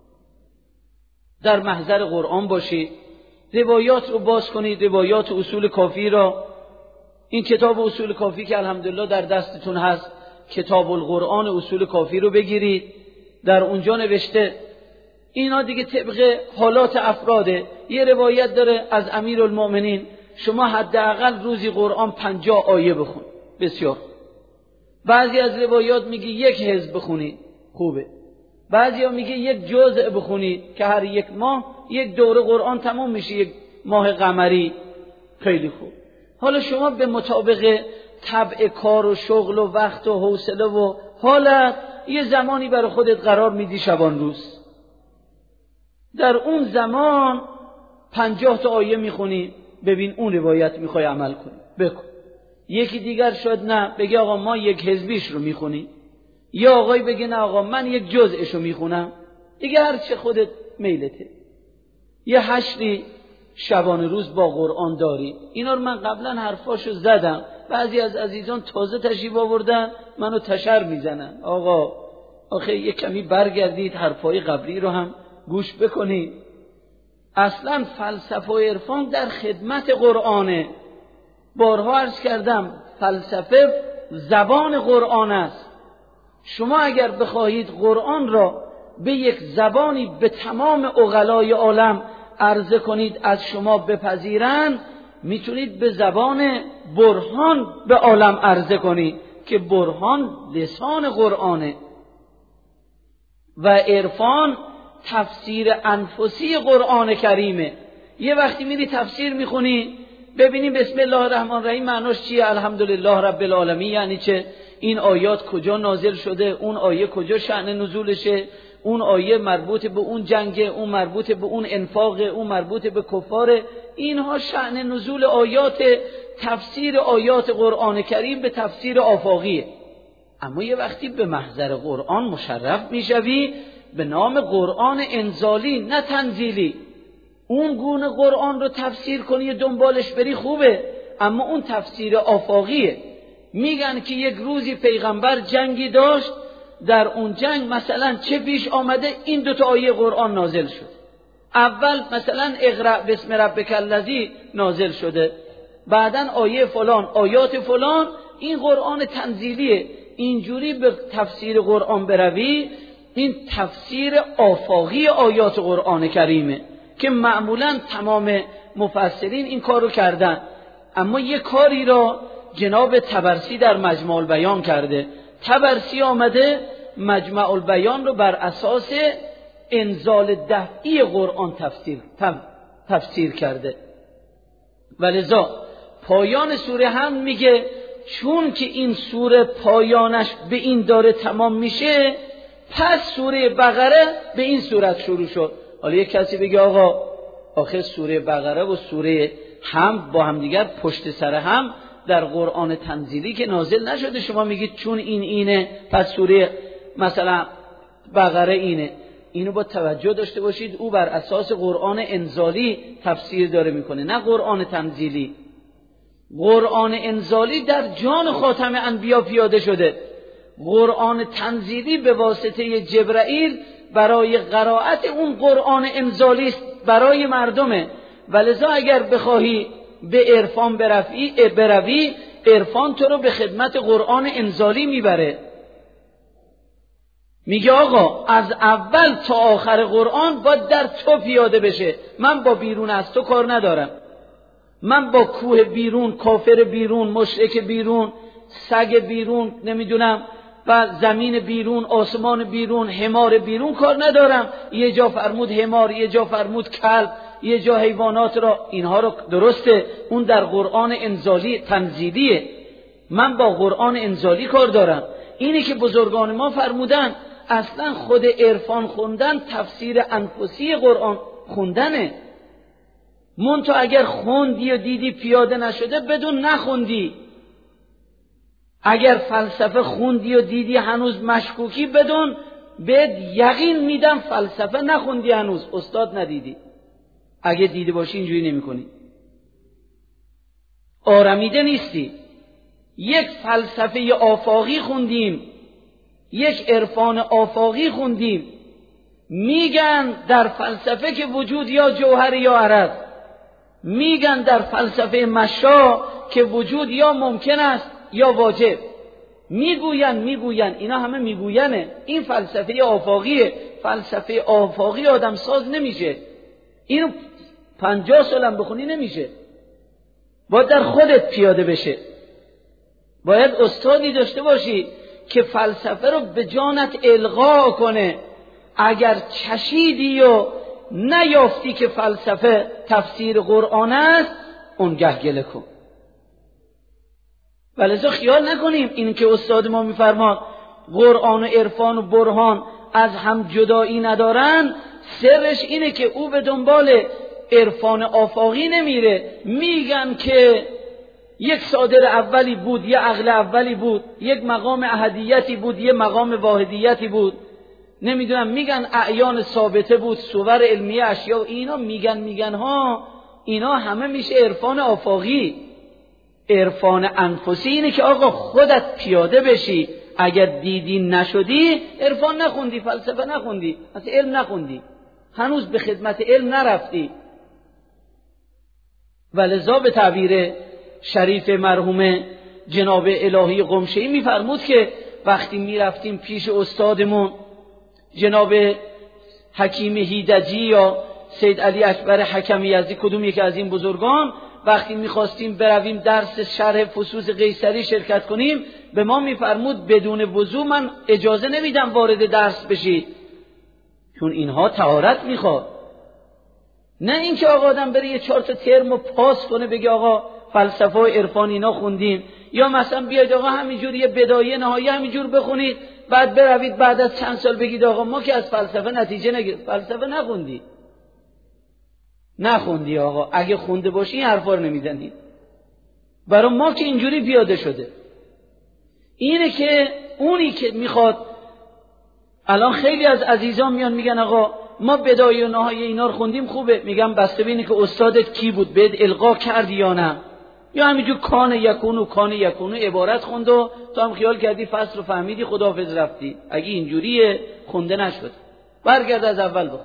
در محضر قرآن باشید، روایات رو باز کنید، روایات اصول کافی را. این کتاب اصول کافی که الحمدلله در دستتون هست، کتاب القرآن اصول کافی رو بگیرید، در اونجا نوشته اینا دیگه طبق حالات افراده. یه روایت داره از امیرالمؤمنین شما حداقل روزی قرآن پنجاه آیه بخون، بسیار. بعضی از روایات میگه یک حزب بخونید، خوبه. بعضی ها میگه یک جزء بخونید که هر یک ماه یک دوره قرآن تمام میشه، یک ماه قمری، خیلی خوب. حالا شما به مطابق طبع کار و شغل و وقت و حوصله و حالت یه زمانی برای خودت قرار میدی شبان روز، در اون زمان پنجاه تا آیه میخونی، ببین اون روایت میخوای عمل کنی، بکن. یکی دیگر شاید نه بگه آقا ما یک حزبیش رو میخونیم، یا آقای بگه نه آقا من یک جزءش رو میخونم، دیگه هر چه خودت میلته. یه حشری شبانه روز با قرآن داری. اینا رو من قبلا حرفاشو زدم، بعضی از عزیزان تازه تشریف آوردن منو تشر میزنن آقا آخه یک کمی برگردید حرفای قبلی رو هم گوش بکنید. اصلا فلسفه و عرفان در خدمت قرآنه. بارها عرض کردم فلسفه زبان قرآن است. شما اگر بخواهید قرآن را به یک زبانی به تمام عقلای عالم عرضه کنید از شما بپذیرند، میتونید به زبان برهان به عالم عرضه کنید که برهان لسان قرآنه و عرفان تفسیر انفسی قرآن کریمه. یه وقتی میری تفسیر میخونی ببینی بسم الله الرحمن الرحیم معناش چیه، الحمدلله رب العالمین یعنی چه، این آیات کجا نازل شده، اون آیه کجا شأن نزولشه، اون آیه مربوط به اون جنگه، اون مربوط به اون انفاقه، اون مربوط به کفاره. اینها شأن نزول آیات، تفسیر آیات قرآن کریم به تفسیر آفاقیه. اما یه وقتی به محضر قرآن مشرف میشوی به نام قرآن انزالی نه تنزیلی، اون گونه قرآن رو تفسیر کنی دنبالش بری خوبه، اما اون تفسیر آفاقیه. میگن که یک روزی پیغمبر جنگی داشت، در اون جنگ مثلا چه پیش آمده، این دوتا آیه قرآن نازل شد. اول مثلا اقرأ بسم ربک الذی نازل شده، بعدن آیه فلان آیات فلان، این قرآن تنزیلیه. اینجوری به تفسیر قرآن بروی این تفسیر آفاقی آیات قرآن کریمه که معمولا تمام مفسرین این کارو کردن. اما یک کاری را جناب طبرسی در مجمع البیان کرده. طبرسی آمده مجمع البیان رو بر اساس انزال دفعی قرآن تفسیر تفسیر کرده. ولذا پایان سوره هم میگه چون که این سوره پایانش به این داره تمام میشه، پس سوره بقره به این صورت شروع شد. حالا یک کسی بگه آقا آخه سوره بقره و سوره هم با هم دیگر پشت سر هم در قرآن تنزیلی که نازل نشده، شما میگید چون این اینه پس سوره مثلا بقره اینه. اینو با توجه داشته باشید، او بر اساس قرآن انزالی تفسیر داره میکنه نه قرآن تنزیلی. قرآن انزالی در جان خاتم انبیا پیاده شده، قرآن تنزیلی به واسطه جبرائیل برای قرائت اون قرآن انزالی است برای مردمه. ولذا اگر بخواهی به عرفان بروی بروی عرفان تو رو به خدمت قرآن انزالی میبره. میگه آقا از اول تا آخر قرآن باید در تو پیاده بشه، من با بیرون از تو کار ندارم، من با کوه بیرون، کافر بیرون، مشرک بیرون، سگ بیرون، نمیدونم و زمین بیرون، آسمان بیرون، حمار بیرون کار ندارم. یه جا فرمود حمار، یه جا فرمود کلب، یه جا حیوانات را، اینها رو درسته اون در قرآن انزالی تنزیلیه، من با قرآن انزالی کار دارم. اینی که بزرگان ما فرمودن اصلا خود عرفان خوندن تفسیر انفسی قرآن خوندنه. منتها اگر خوندی و دیدی پیاده نشده بدون نخوندی، اگر فلسفه خوندی و دیدی هنوز مشکوکی بدون بهت یقین میدم فلسفه نخوندی، هنوز استاد ندیدی. اگه دیده باشی اینجوری نمی کنی، آرمیده نیستی. یک فلسفه آفاقی خوندیم، یک عرفان آفاقی خوندیم. میگن در فلسفه که وجود یا جوهر یا عرض، میگن در فلسفه مشا که وجود یا ممکن است یا واجب. میگوین میگوین اینا همه میگوینه. این فلسفه آفاقیه. فلسفه آفاقی آدم ساز نمیشه، اینو پنجاه سالم بخونی نمیشه، باید در خودت پیاده بشه. باید استادی داشته باشی که فلسفه رو به جانت القا کنه. اگر چشیدی و نیافتی که فلسفه تفسیر قرآن است، اونگه گله کن. ولذا خیال نکنیم این که استاد ما میفرماد قرآن و عرفان و برهان از هم جدایی ندارن، سرش اینه که او به دنبال عرفان آفاقی نمیره. میگن که یک صادر اولی بود، یه عقل اولی بود، یک مقام احدیتی بود، یه مقام واحدیتی بود. نمیدونم میگن اعیان ثابته بود، صور علمیه اشیا، اینا میگن میگن ها، اینا همه میشه عرفان آفاقی. عرفان انفسی اینه که آقا خودت پیاده بشی، اگر دیدی نشدی عرفان نخوندی، فلسفه نخوندی، اصلا علم نخوندی، هنوز به خدمت علم نرفتی. ولذا به تعبیر شریف مرحوم جناب الهی قمشه‌ای میفرمود که وقتی میرفتیم پیش استادمون جناب حکیم هیدجی یا سید علی اکبر حکمی یزدی، کدوم یکی از این بزرگان، وقتی میخواستیم برویم درس شرح فصوص قیصری شرکت کنیم، به ما میفرمود بدون وضو من اجازه نمیدم وارد درس بشید، چون اینها طهارت میخواد. نه اینکه آقا آدم بره یه چهار تا ترمو پاس کنه بگه آقا فلسفه و عرفان اینا خوندیم، یا مثلا بیاید آقا همینجور یه بدایه نهایه همینجور بخونید بعد بروید بعد از چند سال بگید آقا ما که از فلسفه نتیجه نگیر. فلسفه نخوندی نخوندی آقا، اگه خونده باشی این حرفا رو نمیزنی. برای ما که اینجوری پیاده شده. اینه که اونی که میخواد، الان خیلی از عزیزان میان میگن آقا ما بدایه و نهایه اینا رو خوندیم خوبه، میگم بسته بینی که استادت کی بود، بهت القا کردی یا نه، یا همینجور کان یکونو کان یکونو عبارت خوند و تو هم خیال کردی فصل رو فهمیدی خداحافظ رفتی. اگه اینجوریه خونده نشد، برگرد از اول بخون.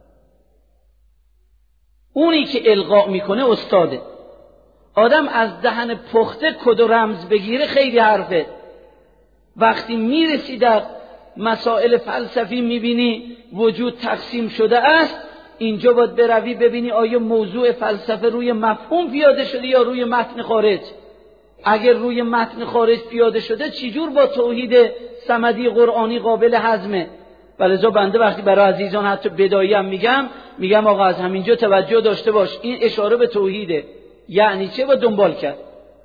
اونی که القا میکنه استاده. آدم از دهن پخته کد و رمز بگیره خیلی حرفه. وقتی میرسی در مسائل فلسفی میبینی وجود تقسیم شده است، اینجا باید بروی ببینی آیا موضوع فلسفه روی مفهوم پیاده شده یا روی متن خارج. اگر روی متن خارج پیاده شده چجور با توحید صمدی قرآنی قابل هضمه؟ ولذا بنده وقتی برای عزیزان حتی بدایی هم میگم میگم آقا از همینجا توجه داشته باش، این اشاره به توحیده. یعنی چه؟ با دنبال کرد.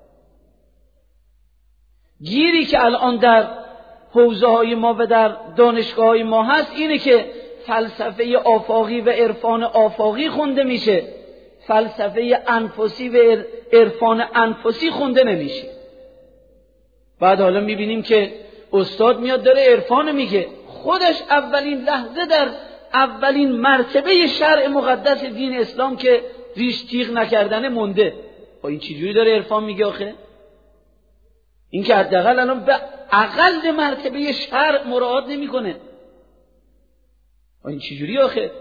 گیری که الان در حوزه های ما و در دانشگاه های ما هست اینه که فلسفه آفاقی و عرفان آفاقی خونده میشه، فلسفه انفسی و عرفان انفسی خونده نمیشه. بعد حالا میبینیم که استاد میاد داره عرفان میگه، خودش اولین لحظه در اولین مرتبه شرع مقدس دین اسلام که ریش تیغ نکردن مونده. با این چجوری داره عرفان میگه آخه؟ این که حداقل الان به اقل مرتبه شرع مراعات نمیکنه. این چجوری آخه؟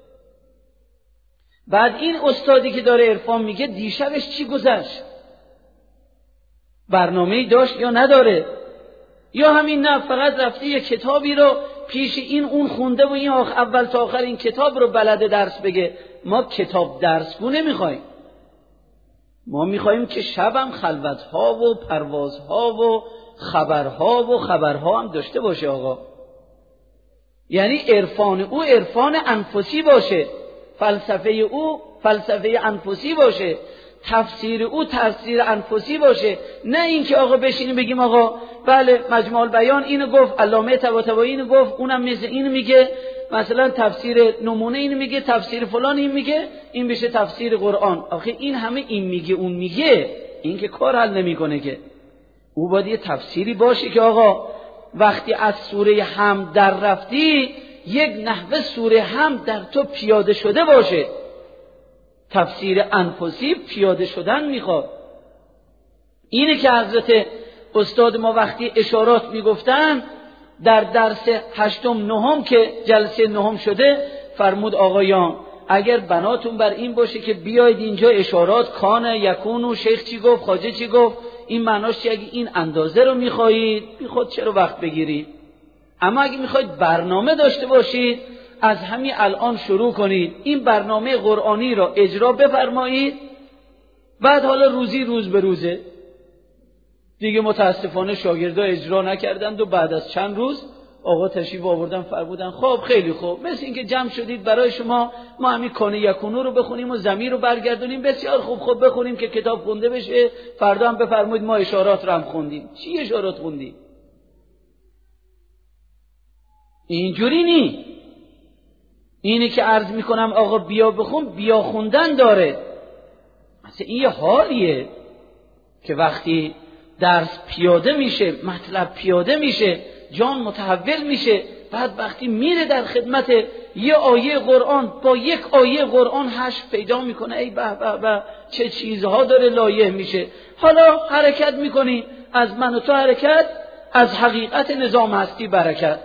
بعد این استادی که داره عرفان میگه دیشبش چی گذشت؟ برنامه‌ای داشت یا نداره؟ یا همین نه فقط رفته یه کتابی رو پیش این اون خونده و این اول تا آخر این کتاب رو بلده درس بگه. ما کتاب درسگو نمیخوایم، ما میخوایم که شبم خلوتها و پروازها و خبرها و خبرها هم داشته باشه آقا. یعنی عرفان او عرفان انفسی باشه، فلسفه او فلسفه انفسی باشه، تفسیر او تفسیر انفسی باشه. نه اینکه آقا بشینیم بگیم آقا بله مجموع البیان اینو گفت، علامه طباطبایی اینو گفت، اونم مثل اینو میگه، مثلا تفسیر نمونه اینو میگه، تفسیر فلان این میگه، این بشه تفسیر قرآن. آخه این همه این میگه اون میگه، این که کار حل نمیکنه که. او باید یه تفسیری باشه که آقا وقتی از سوره حمد در رفتی یک نحوه سوره حمد در تو پیاده شده باشه. تفسیر انفسی پیاده شدن میخواد. اینه که حضرت استاد ما وقتی اشارات میگفتن در درس هشتم نهم که جلسه نهم شده فرمود آقایان اگر بناتون بر این باشه که بیاید اینجا اشارات کان یکونو شیخ چی گفت خواجه چی گفت این معناش چی، اگه این اندازه رو میخواهید بی خود چرا وقت بگیرید، اما اگه میخواید برنامه داشته باشید از همین الان شروع کنید، این برنامه قرآنی را اجرا بفرمایید. بعد حالا روزی روز به روزه دیگه متاسفانه شاگردا اجرا نکردند و بعد از چند روز آقا تشریف آوردن فرمودن خب خیلی خوب، مثل اینکه جمع شدید برای شما ما همین کانه یکونو رو بخونیم و زمین رو برگردونیم، بسیار خوب خوب بخونیم که کتاب خونده بشه، فردا هم بفرمایید ما اشارات رو هم خوندیم. چی اشارات خوندی؟ اینجوری نی. اینی که عرض میکنم آقا بیا بخون، بیا خوندن داره. مثلا این یه حالیه. که وقتی درس پیاده میشه، مطلب پیاده میشه، جان متحول میشه، بعد وقتی میره در خدمت یه آیه قرآن با یک آیه قرآن حشر پیدا میکنه، ای به به به چه چیزها داره لایح میشه. حالا حرکت میکنی، از من و تو حرکت، از حقیقت نظام هستی برکت.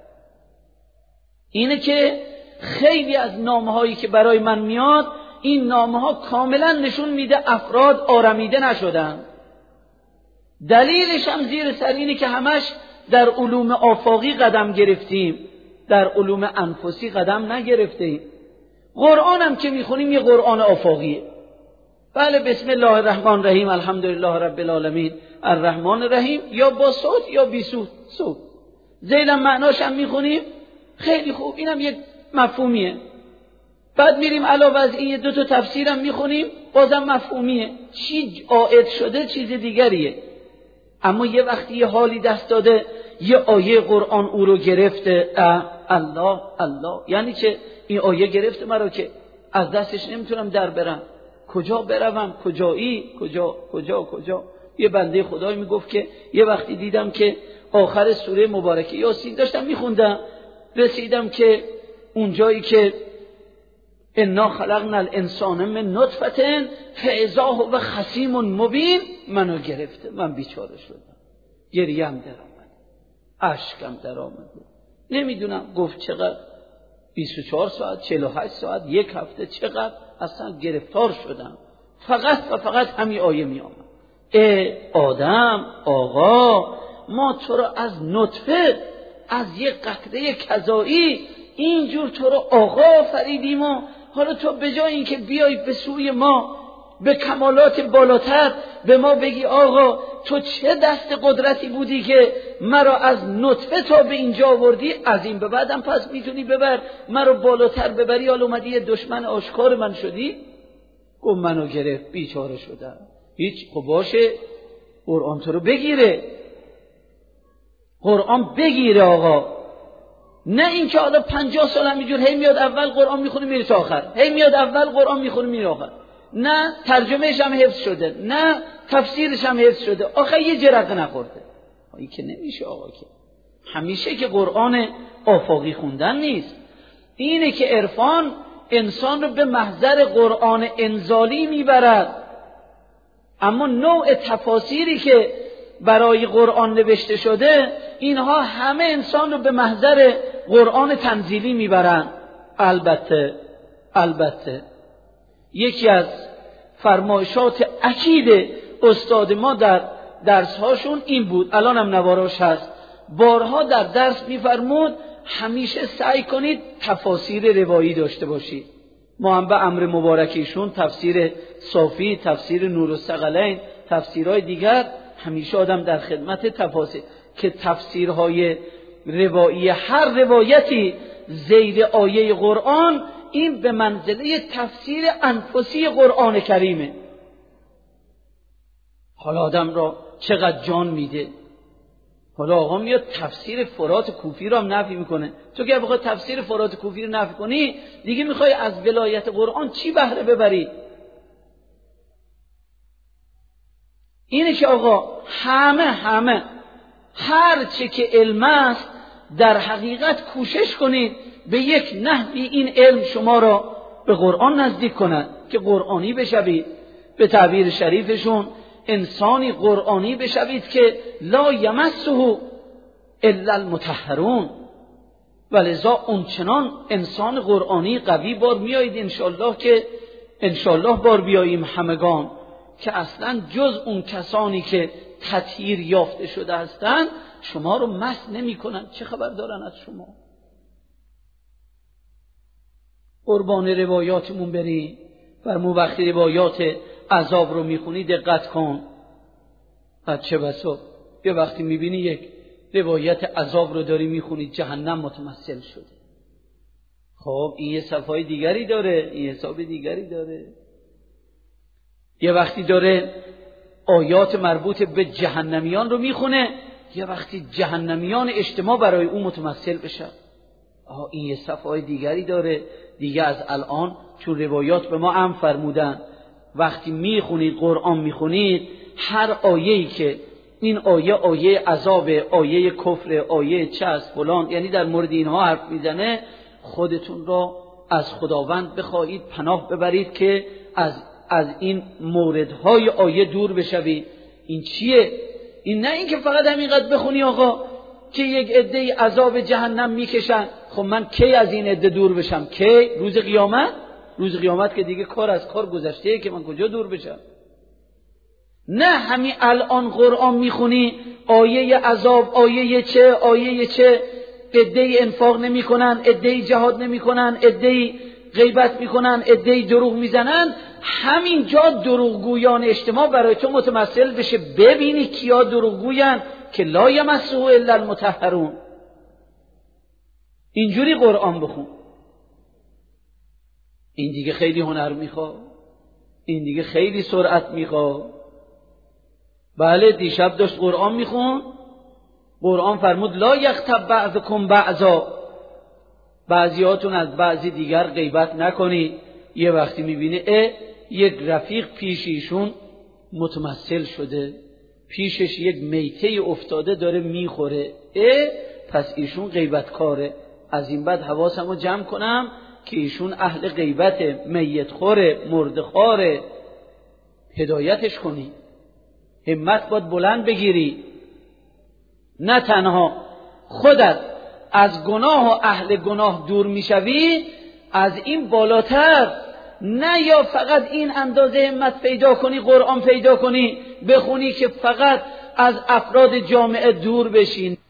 اینه که خیلی از نامه‌هایی که برای من میاد، این نامه‌ها کاملا نشون میده افراد آرمیده نشدن. دلیلش هم زیر سر اینه که همش در علوم آفاقی قدم گرفتیم، در علوم انفسی قدم نگرفتیم. قرآن هم که میخونیم یه قرآن آفاقیه. بله، بسم الله الرحمن الرحیم، الحمدلله رب العالمین الرحمن الرحیم، یا با صوت یا بی صوت. صوت زیدم معناش هم میخونیم، خیلی خوب، اینم یک مفهومیه. بعد میریم علاوه از این دو تا تفسیرم میخونیم، بازم مفهومیه. چی عائد شده چیز دیگریه. اما یه وقتی یه حالی دست داده، یه آیه قرآن او رو گرفته، الله الله، یعنی چه؟ این آیه گرفته مرا که از دستش نمیتونم در برم، کجا بروم، کجایی، کجا کجا کجا. یه بنده خدایی میگفت که یه وقتی دیدم که آخر سوره مبارکه یاسین داشتم میخوندم، رسیدم که اونجایی که انا خلقنا الانسان من نطفه فاذا هو خصیم مبین، منو گرفته، من بیچاره شدم، گریم در آمد، اشکم در آمد. نمیدونم گفت چقدر، بیست و چهار ساعت، چهل و هشت ساعت، یک هفته، چقدر اصلا گرفتار شدم. فقط و فقط همین آیه می آمد، ای آدم، آقا، ما تو رو از نطفه، از یک قطره کذایی اینجور تو رو آقا فریدیم و حالا تو به جای اینکه بیای به سوی ما به کمالات بالاتر به ما بگی آقا تو چه دست قدرتی بودی که مرا از نطفه تا به اینجا آوردی، از این به بعدم پس میتونی ببر مرا بالاتر ببری، حالا اومدی یه دشمن آشکار من شدی. گفت منو گرفت، بیچاره شدم. هیچ، خب باشه، قرآن تو رو بگیره، قرآن بگیره آقا. نه اینکه حالا پنجاه سال همینجور هی میاد اول قرآن میخونه میره تا آخر، هی میاد اول قرآن میخونه میره آخر، نه ترجمهش هم حفظ شده، نه تفسیرش هم حفظ شده، آخر یه جرقه نخورده. این که نمیشه آقا. که همیشه که قرآن آفاقی خوندن نیست، اینه که عرفان انسان رو به محضر قرآن انزالی میبرد. اما نوع تفاسیری که برای قرآن نوشته شده، اینها همه انسان رو به محضر قرآن تنزیلی میبرن. البته البته یکی از فرمایشات اکید استاد ما در درسهاشون این بود، الان هم نواراش هست، بارها در درس میفرمود همیشه سعی کنید تفاسیر روایی داشته باشید. ما هم به امر مبارکیشون تفسیر صافی، تفسیر نورالثقلین، تفسیرهای دیگر، همیشه آدم در خدمت تفاسیر که تفسیرهای روایی هر روایتی زیر آیه قرآن، این به منزله تفسیر انفسی قرآن کریمه. حالا آدم را چقدر جان میده. حالا آقا میاد تفسیر فرات کوفی رو هم نفی میکنه. تو که بخوای تفسیر فرات کوفی رو نفی کنی، دیگه میخوای از ولایت قرآن چی بهره ببری؟ اینه که آقا همه همه هر چه که علم است در حقیقت کوشش کنید به یک نحوی این علم شما را به قرآن نزدیک کند که قرآنی بشوید. به تعبیر شریفشون انسانی قرآنی بشوید که لا یمسه الا المطهرون. ولذا اونچنان انسان قرآنی قوی بار میایید انشالله که انشالله بار بیاییم همگان، که اصلا جز اون کسانی که تطهیر یافته شده هستند شما رو مس نمی کنن. چه خبر دارن از شما؟ قربان روایاتمون بری، فرمو وقتی روایات عذاب رو میخونی دقت کن. بعد چه بسا یه وقتی میبینی یک روایت عذاب رو داری میخونی جهنم متمثل شده. خب این یه صفحه دیگری داره، این حساب دیگری داره. یه وقتی داره آیات مربوط به جهنمیان رو میخونه، یه وقتی جهنمیان اجتماع برای او متمثل بشه. آها این یه صفحه دیگری داره. دیگه از الان چون روایات به ما هم فرمودن وقتی میخونید قرآن میخونید هر آیه‌ای که این آیه آیه عذاب، آیه کفر، آیه چه از فلان، یعنی در مورد اینها حرف میزنه، خودتون را از خداوند بخواهید پناه ببرید که از از این موردهای آیه دور بشوید. این چیه؟ این نه اینکه فقط همینقدر بخونی آقا که یک عده عذاب جهنم میکشن، خب من کی از این عده دور بشم؟ کی؟ روز قیامت؟ روز قیامت که دیگه کار از کار گذشته که من کجا دور بشم؟ نه همین الان قرآن میخونی آیه عذاب، آیه چه، آیه چه، عده‌ای انفاق نمیکنن، عده‌ای جهاد نمیکنن، عده‌ای غیبت میکنن، عده‌ای دروغ میزنن، همین جا دروغگویان اجتماع برای تو متمثل بشه. ببینی کیا دروغگوین که لا یمسه الا المطهرون. اینجوری قرآن بخون. این دیگه خیلی هنر میخواد، این دیگه خیلی سرعت میخواد. بله دیشب داشت قرآن میخون، قرآن فرمود لا یغتب بعضکم بعضا، بعضیاتون از بعضی دیگر غیبت نکنید. یه وقتی میبینه اه یک رفیق پیش ایشون متمثل شده، پیشش یک میته افتاده داره میخوره، اه پس ایشون غیبت کاره، از این بعد حواسمو جمع کنم که ایشون اهل غیبت، میت خوره، مرد خواره، هدایتش کنی. همت باید بلند بگیری، نه تنها خودت از گناه و اهل گناه دور میشوی، از این بالاتر نه یا فقط این اندازه همت پیدا کنی، قرآن پیدا کنی بخونی که فقط از افراد جامعه دور بشین.